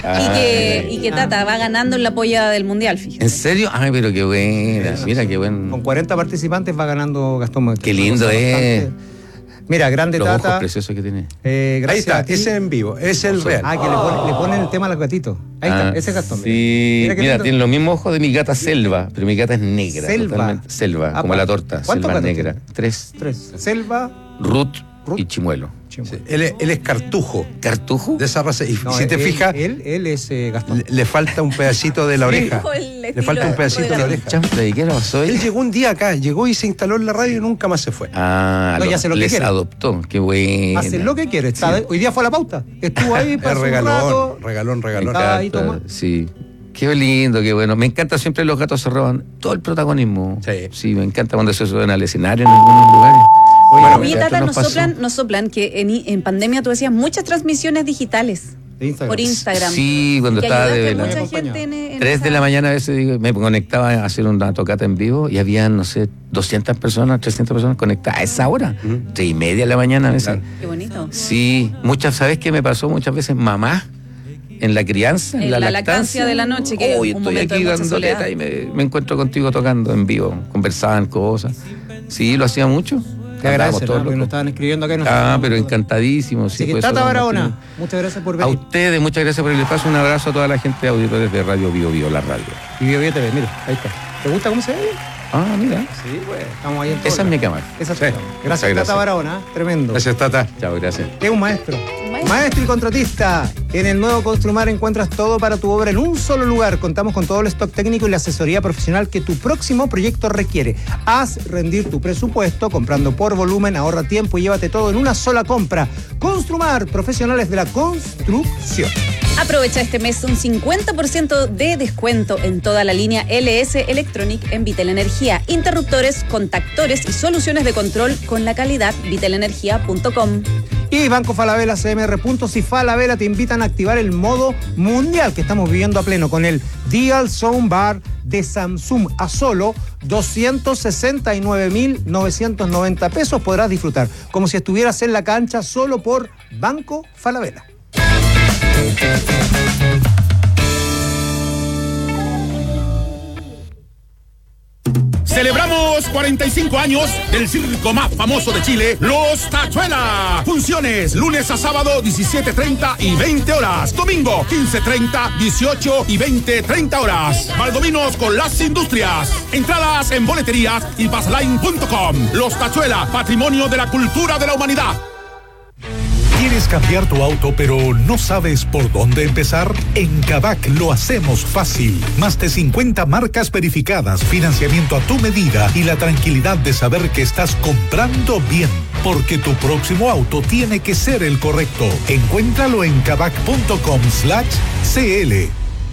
Y que Tata va ganando en la polla del mundial, fíjate. ¿En serio? Ay, pero qué buena, mira qué buen. Con 40 participantes va ganando Gastón Manchati. Qué lindo es. Mira, grande Los ojos Tata. preciosos que tiene. Gracias Ahí está, a ti. ese en vivo, es el real. Ah, que le ponen el tema a los gatitos. Ahí está, ese es Gastón. Sí, qué mira, lindo. tiene los mismos ojos de mi gata Selva, pero mi gata es negra. Selva. Totalmente. Selva, como la torta. ¿Cuántos Selva gatos negra. tiene? 3. Selva. Ruth y Chimuelo. Sí, él es cartujo. ¿Cartujo? De esa raza. Y No, si te él- fijas, Él es Gastón. le falta un pedacito de la oreja. Le falta un pedacito de la oreja. Chanfle, ¿y qué le pasó ahí? Él llegó un día acá, llegó y se instaló en la radio y nunca más se fue. Ah, No, ya hace lo que les quiere. adoptó. Qué bueno. Hace lo que quiere. Hoy día fue a la pauta. Estuvo ahí, Es pasó un rato. regalón. Está ahí, toma. Sí. Qué lindo, qué bueno. Me encanta siempre los gatos se roban todo el protagonismo. Sí, me encanta cuando se suben al escenario en algunos lugares. Oye, Tata, nos soplan que en pandemia tú hacías muchas transmisiones digitales por Instagram. Sí, cuando que estaba de ayudaste a vela. mucha gente en 3 esa- de la mañana a veces me conectaba a hacer una tocata en vivo y había, no sé, 200 personas, 300 personas conectadas a esa hora. 3:30 de la mañana a veces. Qué bonito. Sí, ¿sabes qué me pasó? Muchas veces mamá en la crianza, en la lactancia de la noche, que Hoy es un estoy momento aquí de mucha dando soledad. teta y me encuentro contigo tocando en vivo. Conversaban cosas. Sí, lo hacía mucho. Te agradecen, ¿no? Porque nos estaban escribiendo acá. y nos Pero encantadísimo. Así Sí, que pues, Tata eso, Barahona, muchas gracias por a venir. ustedes, muchas gracias por el espacio. Un abrazo a toda la gente de auditores de Radio Bio Bio, la radio. Y Bio Bio TV, mira, ahí está. ¿Te gusta cómo se ve? Ah, mira. Sí, pues. Estamos ahí en todo. Esa es mi cámara. Esa es tu cámara. Gracias, Tata Barahona. Tremendo. Gracias, Tata. Chao, gracias. Es un maestro. Maestro y contratista. En el nuevo Construmar encuentras todo para tu obra en un solo lugar. Contamos con todo el stock técnico y la asesoría profesional que tu próximo proyecto requiere. Haz rendir tu presupuesto comprando por volumen, ahorra tiempo y llévate todo en una sola compra. Construmar, profesionales de la construcción. Aprovecha este mes un 50% de descuento en toda la línea LS Electronic en Vitel Energía. Interruptores, contactores y soluciones de control con la calidad vitelenergia.com. Y Banco Falabella, CMR Puntos y Falabella te invitan a activar el modo mundial que estamos viviendo a pleno con el Dial Soundbar de Samsung a solo 269.990 pesos. Podrás disfrutar como si estuvieras en la cancha solo por Banco Falabella. Celebramos 45 años del circo más famoso de Chile, Los Tachuela. Funciones lunes a sábado 17:30 y 20 horas. Domingo 15:30, 18 y 20:30 horas. Valdominos con las industrias. Entradas en boleterías y passline.com. Los Tachuela, patrimonio de la cultura de la humanidad. ¿Quieres cambiar tu auto pero no sabes por dónde empezar? En Kavak lo hacemos fácil. Más de 50 marcas verificadas, financiamiento a tu medida y la tranquilidad de saber que estás comprando bien. Porque tu próximo auto tiene que ser el correcto. Encuéntralo en kavak.com/cl.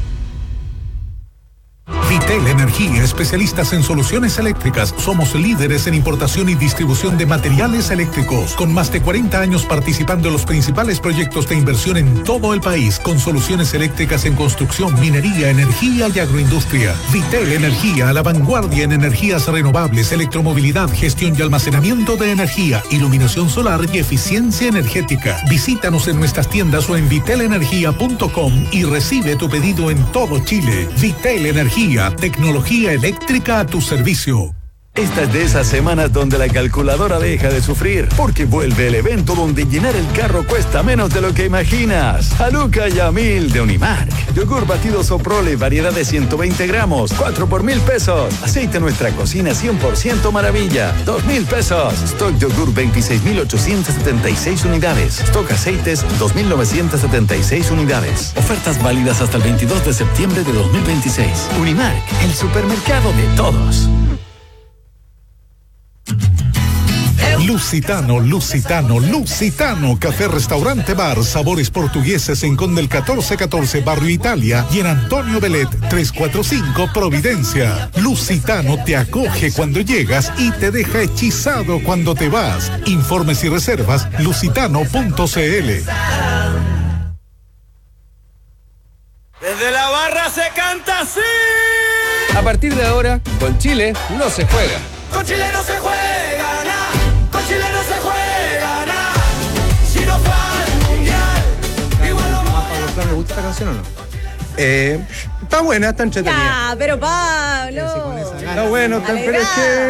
Vitel Energía, especialistas en soluciones eléctricas. Somos líderes en importación y distribución de materiales eléctricos, con más de 40 años participando en los principales proyectos de inversión en todo el país, con soluciones eléctricas en construcción, minería, energía y agroindustria. Vitel Energía, a la vanguardia en energías renovables, electromovilidad, gestión y almacenamiento de energía, iluminación solar y eficiencia energética. Visítanos en nuestras tiendas o en vitelenergia.com y recibe tu pedido en todo Chile. Vitel Energía, tecnología eléctrica a tu servicio. Esta es de esas semanas donde la calculadora deja de sufrir, porque vuelve el evento donde llenar el carro cuesta menos de lo que imaginas. Haluca y a 1000 de Unimark. Yogur batido Soprole, variedad de 120 gramos, 4 por 1,000 pesos. Aceite Nuestra Cocina 100% maravilla, 2,000 pesos. Stock yogur 26,876 unidades. Stock aceites 2,976 unidades. Ofertas válidas hasta el 22 de septiembre de 2026. Unimark, el supermercado de todos. Lusitano, Lusitano, Lusitano, café, restaurante, bar, sabores portugueses en Conde el 1414, Barrio Italia, y en Antonio Belet 345, Providencia. Lusitano te acoge cuando llegas y te deja hechizado cuando te vas. Informes y reservas, lusitano.cl. Desde la barra se canta así. A partir de ahora, con Chile no se juega. Con Chile no se juega nada. Con Chile no se juega nada. Si no va al mundial, igual lo voy a... ¿Le gusta esta canción o no? Está buena, está entretenida. Ya, pero Pablo. Está bueno, pero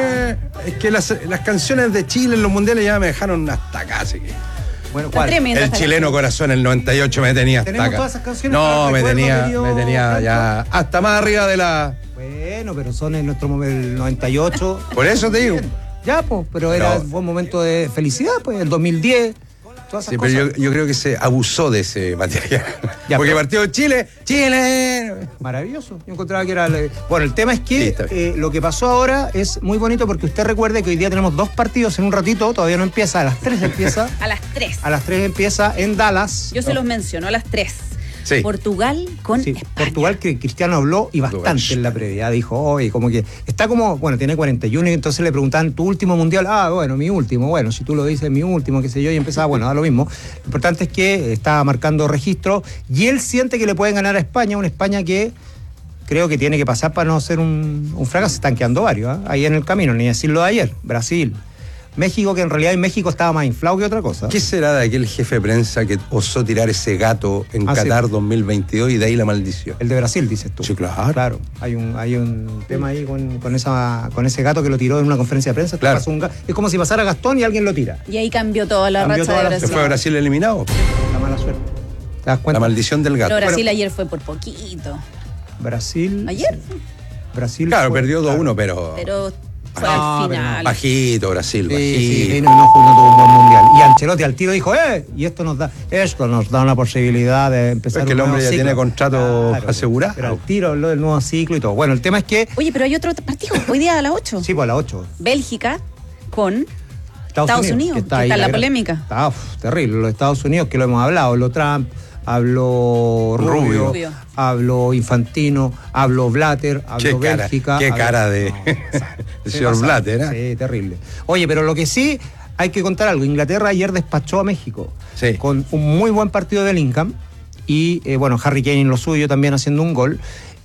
es que las canciones de Chile en los mundiales ya me dejaron hasta acá, así que... Bueno, ¿cuál? El chileno corazón, el 98 me tenía hasta acá. Todas esas canciones. No, me tenía ya hasta más arriba de la... Bueno, pero son en nuestro momento el 98. Por eso te digo. Ya, pues, pero era un buen momento de felicidad, pues, el 2010. Todas esas cosas. Pero yo creo que se abusó de ese material. Ya, porque partido Chile. Maravilloso. Yo encontraba que era... Bueno, el tema es que lo que pasó ahora es muy bonito porque usted recuerde que hoy día tenemos 2 partidos en un ratito, todavía no empieza, a las 3 empieza. A las 3. A las 3 empieza en Dallas. Yo se los menciono, a las 3. Sí. Portugal con España. Portugal, que Cristiano habló y bastante en la previa. Dijo, oye, como que está como, bueno, tiene 41 y entonces le preguntaban, ¿tu último mundial? Ah, bueno, mi último. Bueno, si tú lo dices, mi último, qué sé yo, y empezaba, bueno, da lo mismo. Lo importante es que está marcando registro y él siente que le pueden ganar a España, una España que creo que tiene que pasar para no ser un fracaso. Están quedando varios, ahí en el camino, ni decirlo de ayer. Brasil. México, que en realidad en México estaba más inflado que otra cosa. ¿Qué será de aquel jefe de prensa que osó tirar ese gato en Qatar 2022 y de ahí la maldición? El de Brasil, dices tú. Sí, claro. Claro. Hay un tema ahí con ese gato que lo tiró en una conferencia de prensa. Claro. Es como si pasara Gastón y alguien lo tira. Y ahí cambió toda la racha de Brasil. ¿Se fue a Brasil eliminado? La mala suerte. ¿Te das cuenta? La maldición del gato. Pero Brasil ayer fue por poquito. Brasil... ¿Ayer? Brasil claro, perdió 2-1, pero fue al final. Bajito, Brasil, bajito. Sí, no tuvo un buen mundial. Y Ancelotti al tiro dijo, y esto nos da una posibilidad de empezar un nuevo ciclo. Es que el hombre ya tiene contrato asegurado. Pero al tiro habló del nuevo ciclo y todo. Bueno, el tema es que... Oye, pero hay otro partido, hoy día a las 8. Sí, pues a las 8. Bélgica con Estados Unidos. Que está la polémica. Está terrible. Los Estados Unidos, que lo hemos hablado, lo Trump... Habló Rubio, habló Infantino, habló Blatter, habló Bélgica. Qué cara de señor Blatter, ¿eh? Sí, terrible. Oye, pero lo que sí hay que contar algo. Inglaterra ayer despachó a México con un muy buen partido de Bellingham y, Harry Kane en lo suyo también haciendo un gol.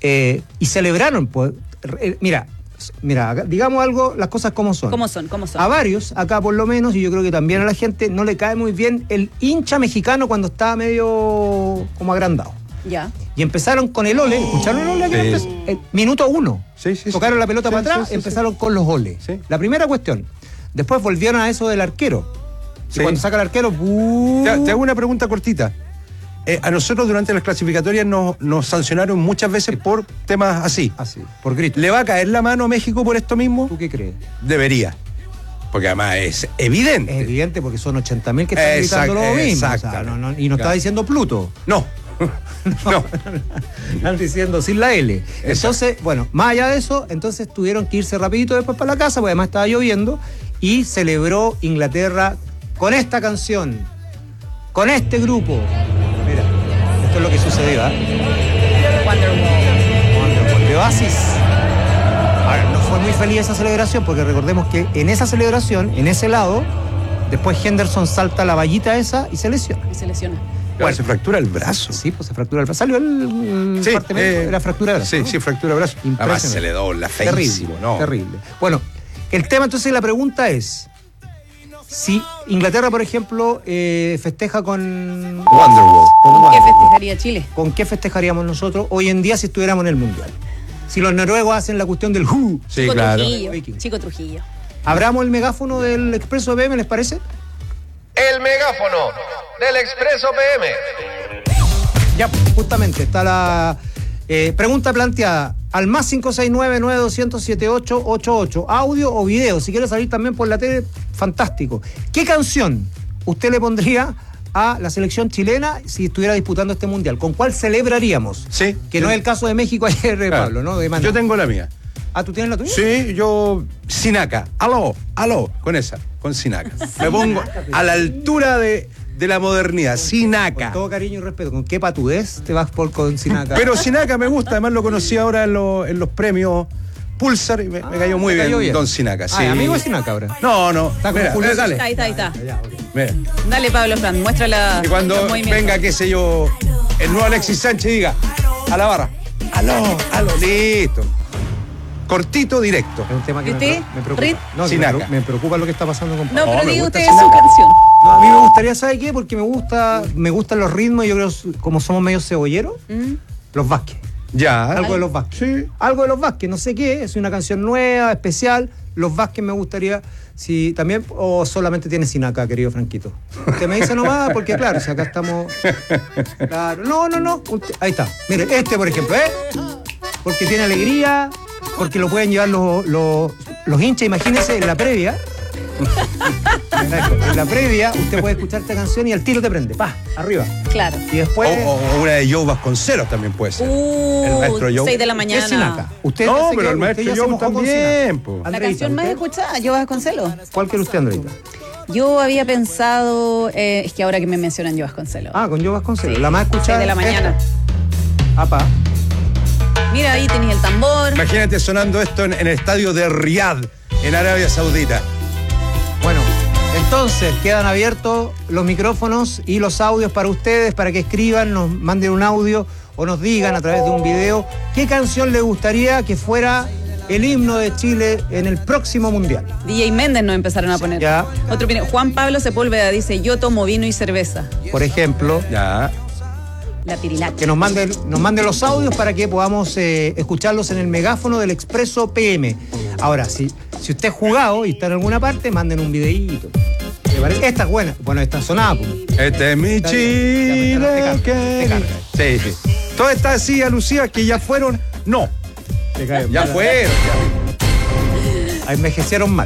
Y celebraron, pues, mira, digamos algo, las cosas como son. ¿Cómo son? A varios, acá por lo menos, y yo creo que también a la gente, no le cae muy bien el hincha mexicano cuando está medio como agrandado. Ya. Y empezaron con el ole, ¿escucharon el ole? Minuto 1. Tocaron la pelota para atrás, empezaron con los oles. La primera cuestión. Después volvieron a eso del arquero. Y cuando saca el arquero... Te hago una pregunta cortita. A nosotros durante las clasificatorias nos sancionaron muchas veces por temas así. Por grito. ¿Le va a caer la mano a México por esto mismo? ¿Tú qué crees? Debería. Porque además es evidente. Es evidente porque son 80.000 que están gritando lo mismo. Exacto. Y no está diciendo Pluto. No. Están diciendo sin la L. Entonces, más allá de eso, entonces tuvieron que irse rapidito después para la casa, porque además estaba lloviendo, y celebró Inglaterra con esta canción, con este grupo. Mira, esto es lo que sucedió, Wonderwall de Oasis. Ahora, no fue muy feliz esa celebración, porque recordemos que en esa celebración, en ese lado, después Henderson salta la vallita esa y se lesiona. Bueno, se fractura el brazo. Sí, pues se fractura el brazo. Salió el parte médico, era fractura de brazo. Sí, fractura de brazo. Además se le dobla feísimo, ¿no? Terrible. Bueno, el tema entonces, la pregunta es, si Inglaterra, por ejemplo, festeja con Wonderwall. ¿Con qué festejaría Chile? ¿Con qué festejaríamos nosotros hoy en día si estuviéramos en el Mundial? Si los noruegos hacen la cuestión del who. Sí, Chico claro. Trujillo. Chico Trujillo. ¿Abramos el megáfono del Expreso PM, les parece? El megáfono del Expreso PM. Ya, justamente, está la pregunta planteada al más 569-9200-7888. Audio o video, si quiere salir también por la tele, fantástico. ¿Qué canción usted le pondría a la selección chilena si estuviera disputando este mundial? ¿Con cuál celebraríamos? Sí. Que no es el caso de México ayer, Claro. Pablo, ¿no? Yo tengo la mía. Ah, ¿tú tienes la tuya? Sí, yo. Sinaca. Aló, con esa, con Sinaca. Me pongo a la altura de la modernidad. Sinaca. Con todo cariño y respeto, ¿con qué patudez te vas con Sinaca? Pero Sinaca me gusta, además lo conocí ahora en los premios Pulsar y me cayó muy bien, Don Sinaca. Sí. Amigo de Sinaca ahora. No. Está con Mira, Julio. dale. Ahí está. Mira. Dale, Pablo Fran, muéstrala. Y cuando venga, qué sé yo, el nuevo Alexis Sánchez diga, a la barra. Aló, listo. Cortito, directo. Es un tema que ¿Y usted? me preocupa. Rit. No, que Sinaca. me preocupa lo que está pasando con No, pero me diga gusta usted su Sinaca. canción. No, a mí me gustaría, ¿sabe qué? Porque me gustan los ritmos y yo creo, como somos medio cebolleros, los Vázquez. Ya. Algo de los Vázquez. Sí. Algo de los Vázquez, no sé qué, es una canción nueva, especial. Los Vázquez me gustaría, si también, o solamente tiene Sinaca, querido Franquito. Usted me dice nomás, porque claro, si acá estamos. Claro, no. Ahí está. Mire, este por ejemplo, porque tiene alegría, porque lo pueden llevar los hinchas, imagínense, en la previa. En la previa, usted puede escuchar esta canción y al tiro te prende. Arriba. Claro. Y después. O una de Joe Vasconcelos también puede ser. El maestro Joe. 6 de la mañana. Es Sinaca. Usted No, hace pero que el maestro usted ya se Joe mojó con también, Sinaca. po. La Andreita, canción más ¿usted? escuchada, Yo Vasconcelos. ¿Cuál quiere usted, Andreita? Yo había pensado, es que ahora que me mencionan Yo Vasconcelos. Ah, con Joe Vasconcelos. Sí, La más escuchada. 6 de la mañana. Apa. Mira, ahí tenés el tambor. Imagínate sonando esto en el estadio de Riyadh, en Arabia Saudita. Bueno, entonces quedan abiertos los micrófonos y los audios para ustedes, para que escriban, nos manden un audio o nos digan a través de un video qué canción les gustaría que fuera el himno de Chile en el próximo mundial. DJ Méndez nos empezaron a poner. Ya. Otro opinión. Juan Pablo Sepúlveda dice, yo tomo vino y cerveza. Por ejemplo, Ya. La Pirilacha. que nos manden los audios para que podamos escucharlos en el megáfono del Expreso PM. Ahora, si usted es jugado y está en alguna parte, manden un videíto. ¿Le parece? Esta es buena. Bueno, esta sonaba. Pues. Este es mi Chile. Te carga. Sí. Todas estas así alusivas que ya fueron, no. Te cae Ya mal. fueron. Envejecieron mal.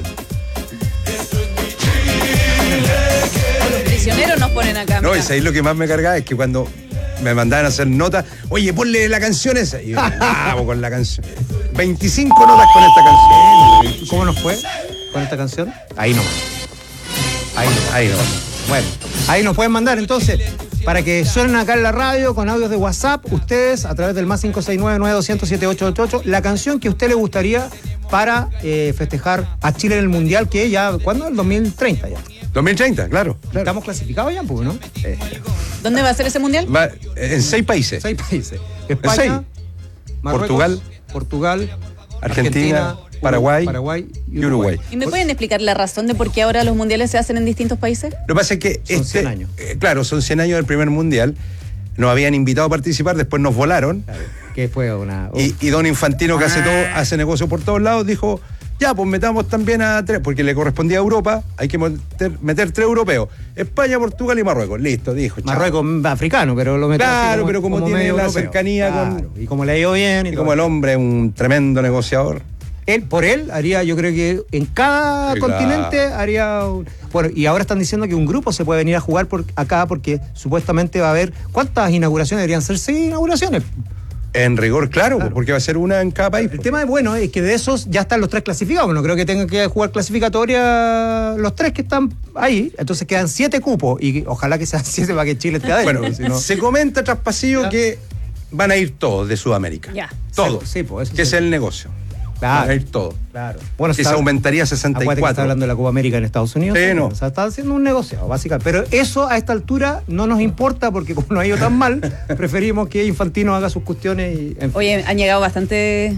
Los prisioneros nos ponen acá. No, mira. y ahí lo que más me cargaba es que cuando me mandaban a hacer notas, oye, ponle la canción esa. Y yo, vamos con la canción. 25 notas con esta canción. ¿Cómo nos fue con esta canción? Ahí nomás. Ahí no. Bueno, ahí nos pueden mandar entonces para que suenen acá en la radio con audios de WhatsApp, ustedes a través del más 569-9200-7888, la canción que a usted le gustaría para festejar a Chile en el Mundial, que ya, ¿cuándo? El 2030 ya. 2030, claro. Estamos clasificados ya, pues, ¿no? ¿Dónde va a ser ese mundial? Va en 6 países. 6 países. En España, Marruecos, Portugal, Argentina, Argentina, Paraguay y Uruguay. ¿Y me pueden explicar la razón de por qué ahora los mundiales se hacen en distintos países? Lo que pasa es que Son 100 años. Claro, son 100 años del primer mundial. Nos habían invitado a participar, después nos volaron. Que fue una. Y don Infantino, que hace negocio por todos lados, dijo, ya, pues metamos también a 3, porque le correspondía a Europa, hay que meter 3 europeos. España, Portugal y Marruecos. Listo, dijo. Chao. Marruecos africano, pero lo metió Claro, así pero como tiene medio la europeo. cercanía Claro, con... y como le ha ido bien. Y como el hombre es un tremendo negociador. Por él haría, yo creo que en cada Sí, continente haría bueno, y ahora están diciendo que un grupo se puede venir a jugar acá porque supuestamente va a haber, ¿cuántas inauguraciones? Deberían ser 6 inauguraciones. En rigor, claro, porque va a ser una en cada país. El tema es bueno, es que de esos ya están los 3 clasificados, no creo que tengan que jugar clasificatoria los 3 que están ahí, entonces quedan 7 cupos y ojalá que sean 7 para que Chile esté adentro. Bueno, si no... se comenta tras pasillo que van a ir todos de Sudamérica. Ya. Todos. Sí, pues, que es el negocio. Claro. Van a ir todos. Claro. Bueno, que se aumentaría a 64. Acuérdate que está hablando de la Copa América en Estados Unidos. Sí, no. O sea, está haciendo un negocio, básicamente. Pero eso a esta altura no nos importa porque como no ha ido tan mal, preferimos que Infantino haga sus cuestiones y... Oye, han llegado bastante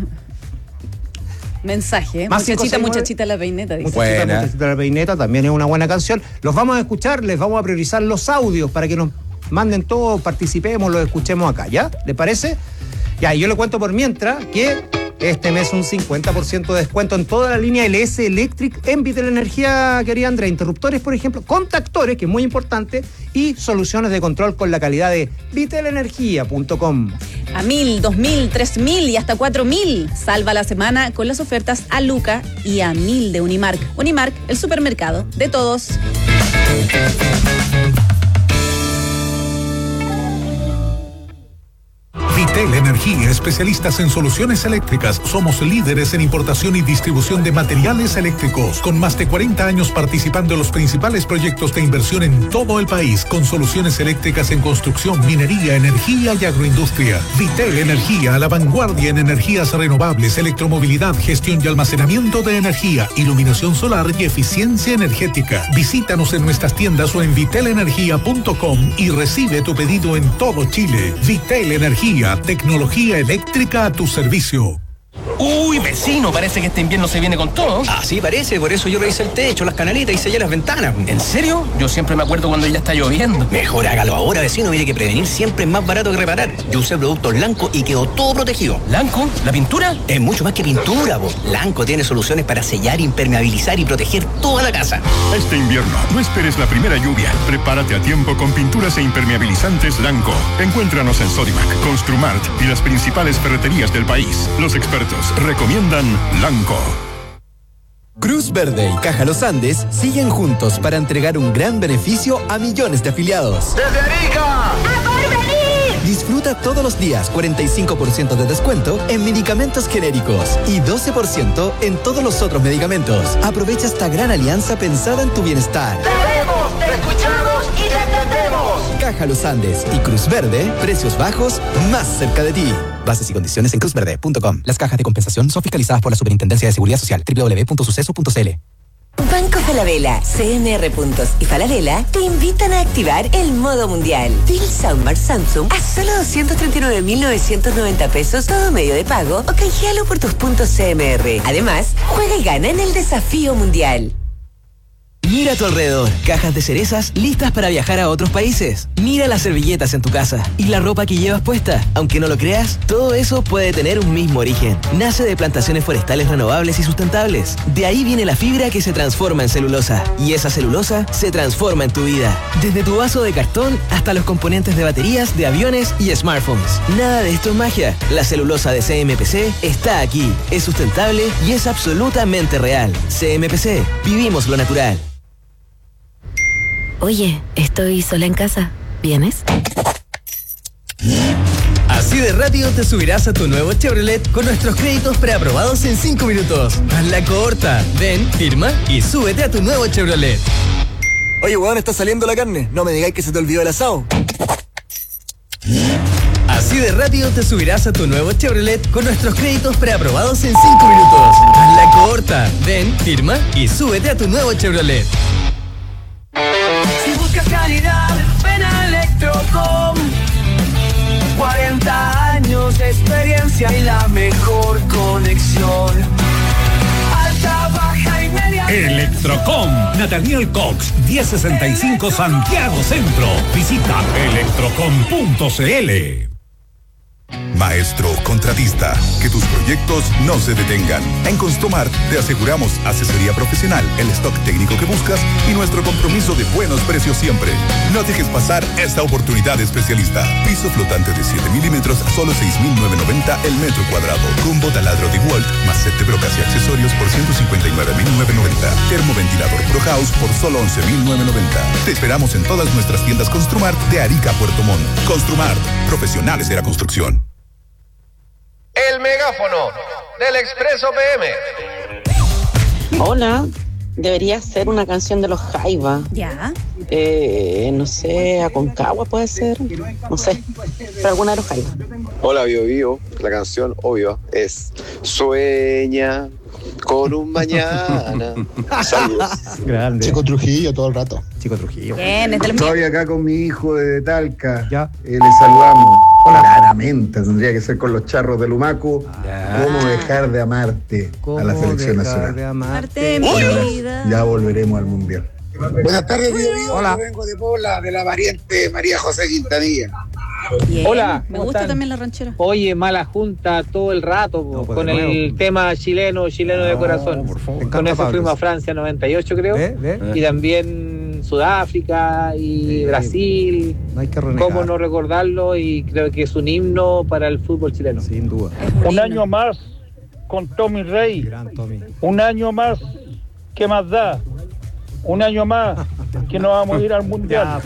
mensajes. Más Muchachita, 569. muchachita la peineta. Dice. Muchachita la peineta también es una buena canción. Los vamos a escuchar, les vamos a priorizar los audios para que nos manden todo, participemos, los escuchemos acá, ¿ya? ¿Les parece? Ya, y yo le cuento por mientras que Este mes un 50% de descuento en toda la línea LS Electric en Vitel Energía, querida Andrea. Interruptores, por ejemplo, contactores, que es muy importante, y soluciones de control con la calidad de vitelenergia.com. A 1.000, 2.000, 3.000 y hasta 4.000. Salva la semana con las ofertas a Luca y a 1.000 de Unimark. Unimark, el supermercado de todos. Vitel Energía, especialistas en soluciones eléctricas. Somos líderes en importación y distribución de materiales eléctricos, con más de 40 años participando en los principales proyectos de inversión en todo el país, con soluciones eléctricas en construcción, minería, energía y agroindustria. Vitel Energía, a la vanguardia en energías renovables, electromovilidad, gestión y almacenamiento de energía, iluminación solar y eficiencia energética. Visítanos en nuestras tiendas o en vitelenergia.com y recibe tu pedido en todo Chile. Vitel Energía, tecnología eléctrica a tu servicio. Uy, vecino, parece que este invierno se viene con todo. Así parece, por eso yo revisé el techo, las canaletas y sellé las ventanas. ¿En serio? Yo siempre me acuerdo cuando ya está lloviendo. Mejor hágalo ahora, vecino, mire que prevenir siempre es más barato que reparar. Yo usé productos Lanco y quedó todo protegido. ¿Lanco? ¿La pintura? Es mucho más que pintura, vos. Lanco tiene soluciones para sellar, impermeabilizar y proteger toda la casa. Este invierno, no esperes la primera lluvia. Prepárate a tiempo con pinturas e impermeabilizantes Lanco. Encuéntranos en Sodimac, Construmart y las principales ferreterías del país. Los expertos recomiendan Lanco. Cruz Verde y Caja Los Andes siguen juntos para entregar un gran beneficio a millones de afiliados. ¡Desde Arica! ¡A Porvenir! Disfruta todos los días 45% de descuento en medicamentos genéricos y 12% en todos los otros medicamentos. Aprovecha esta gran alianza pensada en tu bienestar. ¡Te vemos, te escuchamos y te entendemos! Caja Los Andes y Cruz Verde, precios bajos más cerca de ti. Bases y condiciones en cruzverde.com. Las cajas de compensación son fiscalizadas por la Superintendencia de Seguridad Social. www.suceso.cl. Banco Falabella, CNR Puntos y Falabella te invitan a activar el modo mundial. Dil Soundbar Samsung a solo 239.990 pesos todo medio de pago o canjealo por tus puntos CMR. Además, juega y gana en el desafío mundial. Mira a tu alrededor, cajas de cerezas listas para viajar a otros países. Mira las servilletas en tu casa y la ropa que llevas puesta. Aunque no lo creas, todo eso puede tener un mismo origen. Nace de plantaciones forestales renovables y sustentables. De ahí viene la fibra que se transforma en celulosa. Y esa celulosa se transforma en tu vida. Desde tu vaso de cartón hasta los componentes de baterías, de aviones y smartphones. Nada de esto es magia. La celulosa de CMPC está aquí. Es sustentable y es absolutamente real. CMPC, vivimos lo natural. Oye, estoy sola en casa. ¿Vienes? Así de rápido te subirás a tu nuevo Chevrolet con nuestros créditos preaprobados en 5 minutos. Hazla corta. Ven, firma y súbete a tu nuevo Chevrolet. Oye, weón, está saliendo la carne. No me digáis que se te olvidó el asado. Así de rápido te subirás a tu nuevo Chevrolet con nuestros créditos preaprobados en 5 minutos. Hazla corta. Ven, firma y súbete a tu nuevo Chevrolet. Si buscas calidad, ven a Electrocom. 40 años de experiencia y la mejor conexión. Alta, baja y media. Electrocom, Nathaniel Cox, 1065 Santiago Centro. Visita electrocom.cl. Maestro contratista, que tus proyectos no se detengan. En Construmart te aseguramos asesoría profesional, el stock técnico que buscas y nuestro compromiso de buenos precios siempre. No dejes pasar esta oportunidad especialista. Piso flotante de 7 milímetros a solo 6.990 el metro cuadrado. Combo taladro de Walt más set de brocas y accesorios por 159.990. Termoventilador Pro House por solo 11.990. Te esperamos en todas nuestras tiendas Construmart de Arica a Puerto Montt. Construmart, profesionales de la construcción. El megáfono del Expreso PM. Hola, debería ser una canción de los Jaiba. Ya. No sé, Aconcagua puede ser. No sé, pero alguna de los Jaiba. Hola, Bio Bio. La canción, obvio, es Sueña con un mañana. Saludos. Grande. Chico Trujillo todo el rato. Chico Trujillo. Bien, es del Estoy acá con mi hijo de Talca. Ya. Le saludamos. Claramente, tendría que ser con los charros de Lumaco. ¿Cómo dejar de amarte a la selección nacional? Amarte, mi vida. Ya volveremos al mundial. Buenas tardes, Bio Bio. Hola. Yo vengo de Pola, de la variante María José Quintanilla. Bien. Hola, Me ¿cómo gusta están? también la ranchera. Oye, mala junta todo el rato po, pues con de nuevo. el tema chileno de corazón. Con eso Pablo. fuimos a Francia 98, creo. ¿Ve? Y también Sudáfrica y Brasil. No hay que renegar. ¿Cómo no recordarlo? Y creo que es un himno para el fútbol chileno. Sin duda. Un año más con Tommy Rey. Gran Tommy. Un año más, ¿qué más da? Un año más que no vamos a ir al Mundial.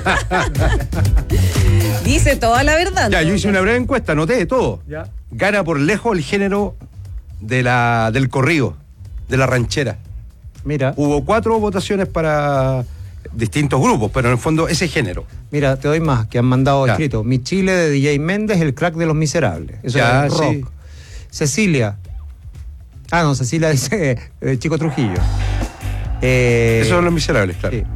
Dice toda la verdad. Ya, yo hice una breve encuesta, anoté todo. Ya. Gana por lejos el género del corrido, de la ranchera. Mira. Hubo 4 votaciones para distintos grupos, pero en el fondo ese género. Mira, te doy más, que han mandado Ya. escrito. Mi Chile de DJ Méndez, el crack de los miserables. Eso Ya, es rock. sí. Cecilia. Ah, no, Cecilia dice Chico Trujillo. Esos son los miserables, claro. Sí.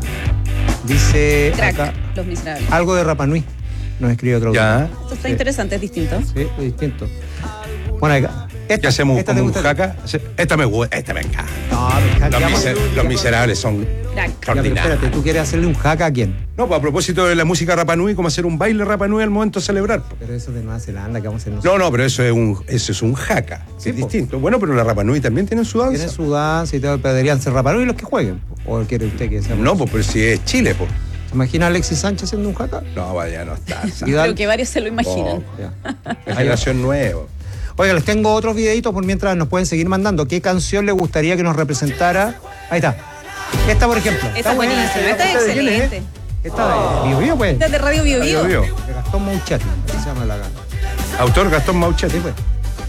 Dice Crack, acá Los Miserables. algo de Rapa Nui. Nos escribe otro. Ya. Esto está interesante, es distinto. Sí, es distinto. Bueno, acá. ¿Qué hacemos esta como te un gusta? jaca? Esta me gusta, esta me encanta. No, pero Los miserables son Crack. Ya, pero extraordinarios. espérate, ¿tú quieres hacerle un jaca a quién? No, pues a propósito de la música Rapa Nui, como hacer un baile Rapa Nui al momento de celebrar. Pero eso de Nueva Zelanda, que vamos a hacer nosotros. No, pero eso es un jaca. Sí, es po. distinto. Bueno, pero la Rapa Nui también tiene su danza. Tiene su danza y todo, pero deberían ser Rapa Nui los que jueguen. ¿O quiere usted que sea? No, pues pero si es Chile, pues. ¿Se imagina a Alexis Sánchez haciendo un jaca? No, vaya, no está. Creo que varios se lo imaginan. La generación nueva. Oiga, les tengo otros videitos por mientras nos pueden seguir mandando. ¿Qué canción les gustaría que nos representara? Ahí está. Esta, por ejemplo. Esta es buenísima, esta es ¿Esta de quién es? excelente. Esta de Bio Bio, pues. Esta es de Radio Bio Bio. Bio. De Gastón Mouchetti, así se llama la gana. Autor Gastón Mauchetti. Sí, pues.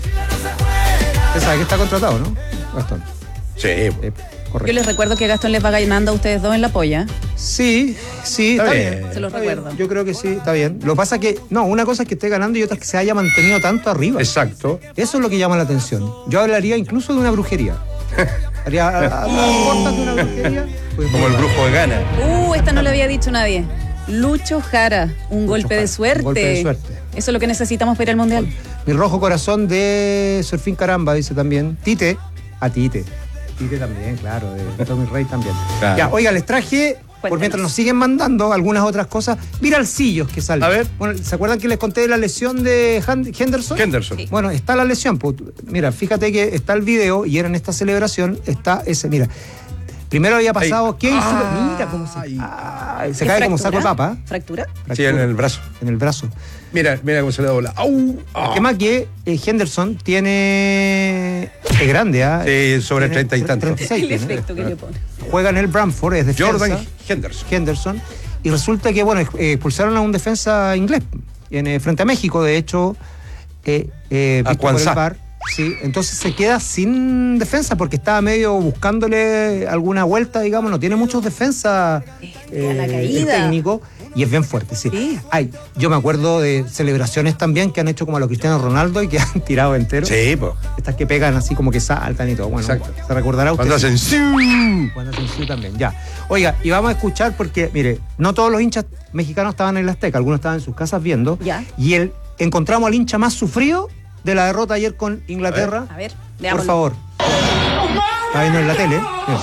Usted sabe que está contratado, ¿no? Gastón. Sí. Yo les recuerdo que Gastón les va ganando a ustedes dos en la polla. Sí, está bien. Se los Está bien. recuerdo. Yo creo que sí, está bien. Lo que pasa es que, no, una cosa es que esté ganando y otra es que se haya mantenido tanto arriba. Exacto. Eso es lo que llama la atención. Yo hablaría incluso de una brujería. Haría cortas de una brujería. Pues, Como el brujo de Gana. Esta no le había dicho nadie. Lucho Jara, un golpe de suerte. golpe de suerte. Eso es lo que necesitamos para ir al Mundial. Mi rojo corazón de Surfín Caramba, dice también. Tite. A Tite. Tite también, claro. De Tommy Rey también. Claro. Ya, oiga, les traje, por mientras nos siguen mandando algunas otras cosas, viralcillos que salen. A ver. Bueno, ¿se acuerdan que les conté de la lesión de Henderson? Henderson. Sí. Bueno, está la lesión. Pues, mira, fíjate que está el video y era en esta celebración, está ese, mira. Primero había pasado, ¿qué hizo? Mira cómo se cae como saco de papa. ¿Fractura? Sí, en el brazo. En el brazo. Mira cómo se le dobla. ¡Au! El tema que Henderson tiene. Es grande, ¿ah? Sí, sobre Tiene 30 y tantos. 36 El tiene. efecto que le pone. Juega en el Brentford, es defensa. Jordan Henderson. Y resulta que, bueno, expulsaron a un defensa inglés frente a México, de hecho, visto por el Kwanzaa. VAR. Sí, entonces se queda sin defensa porque estaba medio buscándole alguna vuelta, digamos, no tiene muchos defensas la el caída. técnico y es bien fuerte, sí. Ay, yo me acuerdo de celebraciones también que han hecho como a los Cristiano Ronaldo y que han tirado entero. Sí, pues. Estas que pegan así como que saltan y todo. Bueno, Exacto. se recordará usted. Cuando hacen ¡siu! Cuando hacen sí también, ya. Oiga, y vamos a escuchar porque, mire, no todos los hinchas mexicanos estaban en la Azteca, algunos estaban en sus casas viendo. Ya. Y encontramos al hincha más sufrido de la derrota ayer con Inglaterra. A ver, Por veámoslo. favor. Está viendo en la tele. Mira.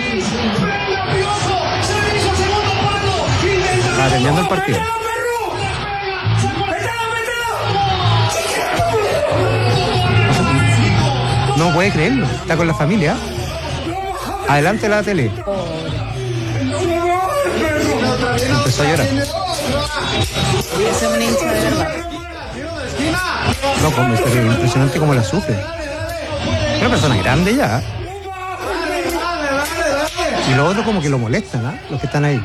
Está atendiendo el partido. No puede creerlo. Está con la familia. Adelante la tele. Empezó a llorar. Ese es un hincha de verdad. No, como es impresionante cómo la sufre. Es una persona grande ya. Y los otros como que lo molestan, ¿ah? Los que están ahí.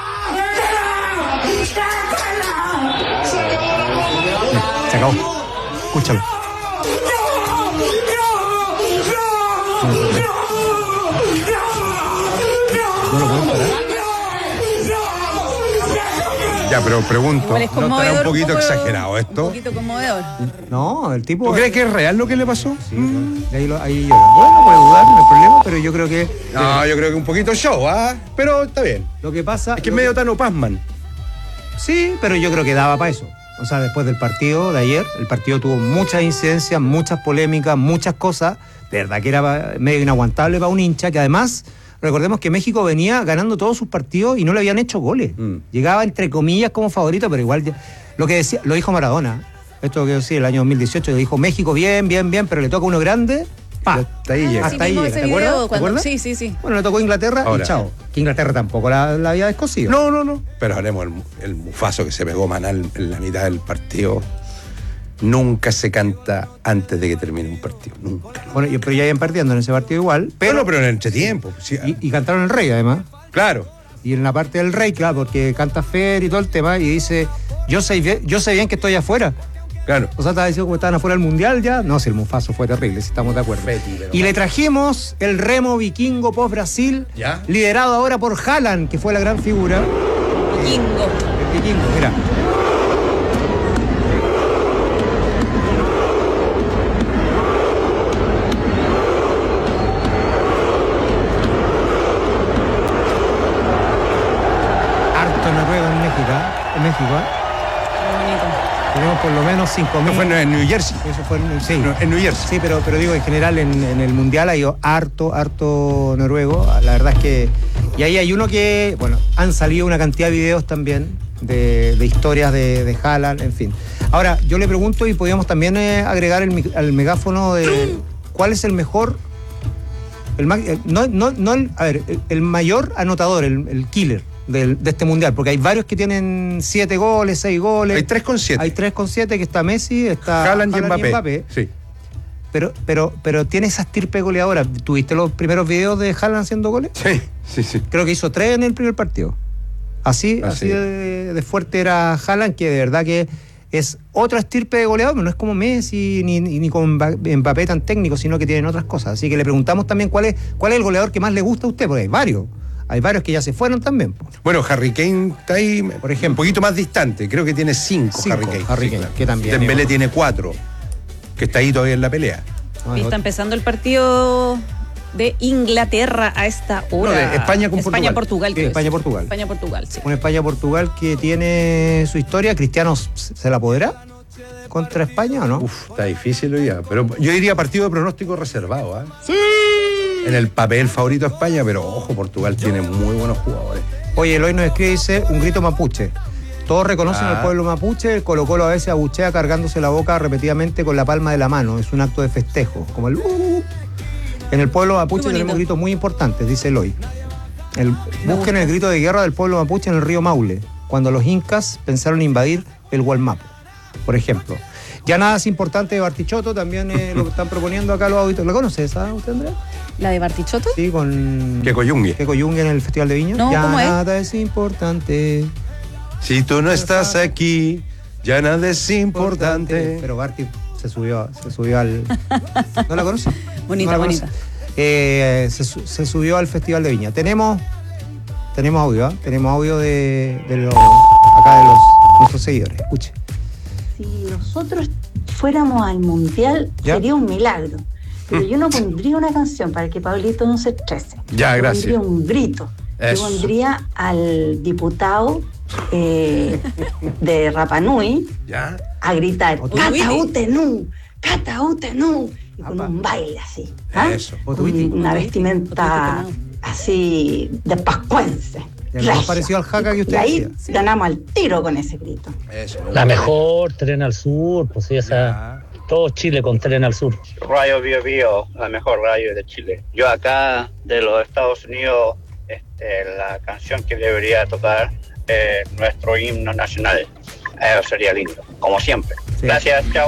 Se acabó. Escúchalo. No lo pueden parar. Ya, pero pregunto, Igual es ¿no estará un conmovedor, poquito un poco- exagerado Un esto? poquito conmovedor. No, el tipo. ¿Tú crees que es real lo que le pasó? Sí, ahí llora. Bueno, puede dudar, no hay problema, pero yo creo que. No, yo creo que un poquito show, ¿ah? Pero está bien. Lo que pasa. Es que es medio Tano Pazman. Sí, pero yo creo que daba para eso. O sea, después del partido de ayer, el partido tuvo muchas incidencias, muchas polémicas, muchas cosas. De verdad que era medio inaguantable para un hincha, que además, recordemos que México venía ganando todos sus partidos y no le habían hecho goles. Llegaba entre comillas como favorito, pero igual Lo que decía, lo dijo Maradona. Esto que decía el año 2018, dijo México bien, pero le toca uno grande. Hasta ahí llega. Hasta ahí llega. ¿Te acuerdas? Sí. Bueno, le tocó Inglaterra Ahora. y chao. Que Inglaterra tampoco la había descosido. No. Pero haremos el mufazo que se pegó Manal en la mitad del partido. Nunca se canta antes de que termine un partido. Nunca. Bueno, pero ya iban perdiendo en ese partido igual. Pero en el entretiempo. Sí. Y cantaron el Rey, además. Claro. Y en la parte del Rey, claro, porque canta Fer y todo el tema, y dice, yo sé bien que estoy afuera. Claro. O sea, estaba diciendo que estaban afuera del Mundial ya. No, si el mufazo fue terrible, si estamos de acuerdo. Y le trajimos el remo vikingo post-Brasil, liderado ahora por Haaland, que fue la gran figura. Vikingo. El vikingo, mira. Harto Noruego en México. Tenemos por lo menos 5.000. ¿No fue en New Jersey? Eso fue sí. No, en New Jersey. Sí, pero digo, en general en el Mundial ha ido harto noruego. La verdad es que... Y ahí hay uno que... Bueno, han salido una cantidad de videos también de historias de Haaland, en fin. Ahora, yo le pregunto y podríamos también agregar al megáfono de... ¿Cuál es el mejor... el mayor anotador, el killer de este Mundial? Porque hay varios que tienen 7 goles, 6 goles. Hay 3,7. Hay 3,7 que está Messi, está Haaland y Mbappé. Sí. Pero tiene esa estirpe goleadora. ¿Tuviste los primeros videos de Haaland haciendo goles? Sí. Creo que hizo 3 en el primer partido. Así de fuerte era Haaland, que de verdad que es otra estirpe de goleador, no es como Messi ni con Mbappé tan técnico, sino que tienen otras cosas. Así que le preguntamos también cuál es el goleador que más le gusta a usted, porque hay varios. Hay varios que ya se fueron también. Bueno, Harry Kane está ahí, por ejemplo, un poquito más distante. Creo que tiene 5 Harry Kane. Que también. Dembélé tiene 4, que está ahí todavía en la pelea. Y está empezando el partido de Inglaterra a esta hora. No, de España con Portugal. España-Portugal. Sí, España-Portugal. España-Portugal, sí. Un España-Portugal que tiene su historia. ¿Cristiano se la podrá contra España o no? Está difícil hoy día. Pero yo diría partido de pronóstico reservado. ¡Sí! En el papel favorito a España, pero ojo, Portugal tiene muy buenos jugadores. Oye, Eloy nos escribe y dice, un grito mapuche. Todos reconocen al pueblo mapuche, el Colo-Colo a veces abuchea cargándose la boca repetidamente con la palma de la mano. Es un acto de festejo, como el En el pueblo mapuche tenemos gritos muy importantes, dice Eloy. Busquen el grito de guerra del pueblo mapuche en el río Maule, cuando los incas pensaron invadir el Gualmapu, por ejemplo. Ya nada es importante de Bartichotto, también lo que están proponiendo acá los auditores. ¿Lo conoces, usted, Andrea? ¿La de Bartichotto? Sí, con Keiko Yungue en el Festival de Viña. No, ya ¿cómo nada es importante. Si tú no estás aquí, ya nada es importante. Pero Barti se subió al... ¿No la conoces? Bonita. Se subió al Festival de Viña. Tenemos audio, ¿eh? Tenemos audio de nuestros seguidores. Escuche. Si nosotros fuéramos al Mundial, sería un milagro. Pero yo no pondría una canción para que Pablito no se estrese. Ya, gracias. Yo pondría un grito. Eso. Yo pondría al diputado de Rapa Nui a gritar Catautenú, Catautenú, y con un baile así. Eso. Una vestimenta así de pascuense. Ya más parecido al jaca que usted y ahí decía. ganamos al tiro con ese grito. Eso. La mejor, Tren al Sur, pues sí, todo Chile con Tren al Sur. Radio Bio Bio, la mejor radio de Chile. Yo acá de los Estados Unidos, la canción que debería tocar es nuestro himno nacional. Eso sería lindo, como siempre. Sí. Gracias, chao.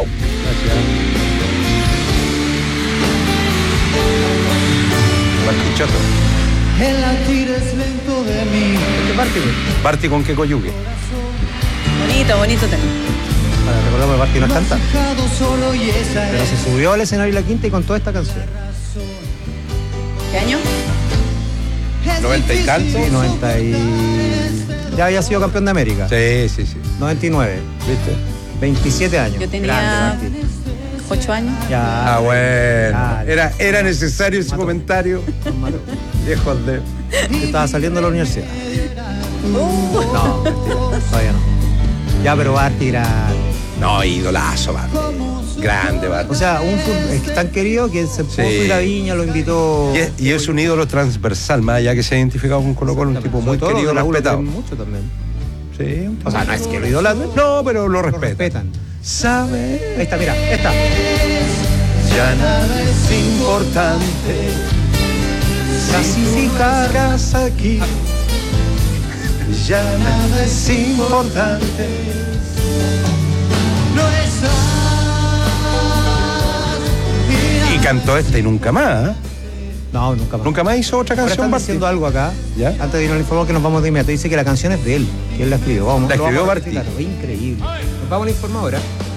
Bartichotto. El latir es lento de mí. Barti con Keiko Yungue. Bonito tema. Para recordar que Barti no canta. Pero se subió al escenario La Quinta y contó esta canción. ¿Qué año? 90 y tanto. Sí, 90 y... Ya había sido campeón de América. Sí. 99. ¿Viste? 27 años. Yo tenía 8 años. Ya. Bueno. Era necesario ese comentario. Viejos de... Yo estaba saliendo de la universidad. No, todavía no. Ya, pero Barti era... No, idolazo, Barti. Grande, Barti. O sea, es tan querido que se puso ir a Viña, lo invitó... Y es un ídolo transversal, más allá que se ha identificado con Colo-Colo, un tipo muy querido y respetado. Mucho también. Sí. O sea, no es que lo idolatren. No, pero lo respetan. Sabe. Ahí está, mira, esta. Ya nada es importante. Si cargas aquí. Ya nada es importante. Y cantó esta y nunca más. No, nunca más. Nunca más hizo otra Ahora canción. están diciendo algo acá. ¿Ya? Antes de irnos al informe que nos vamos de inmediato. Dice que la canción es de él, que él la escribió. La escribió Barty. Claro, increíble. Nos vamos al informe ahora.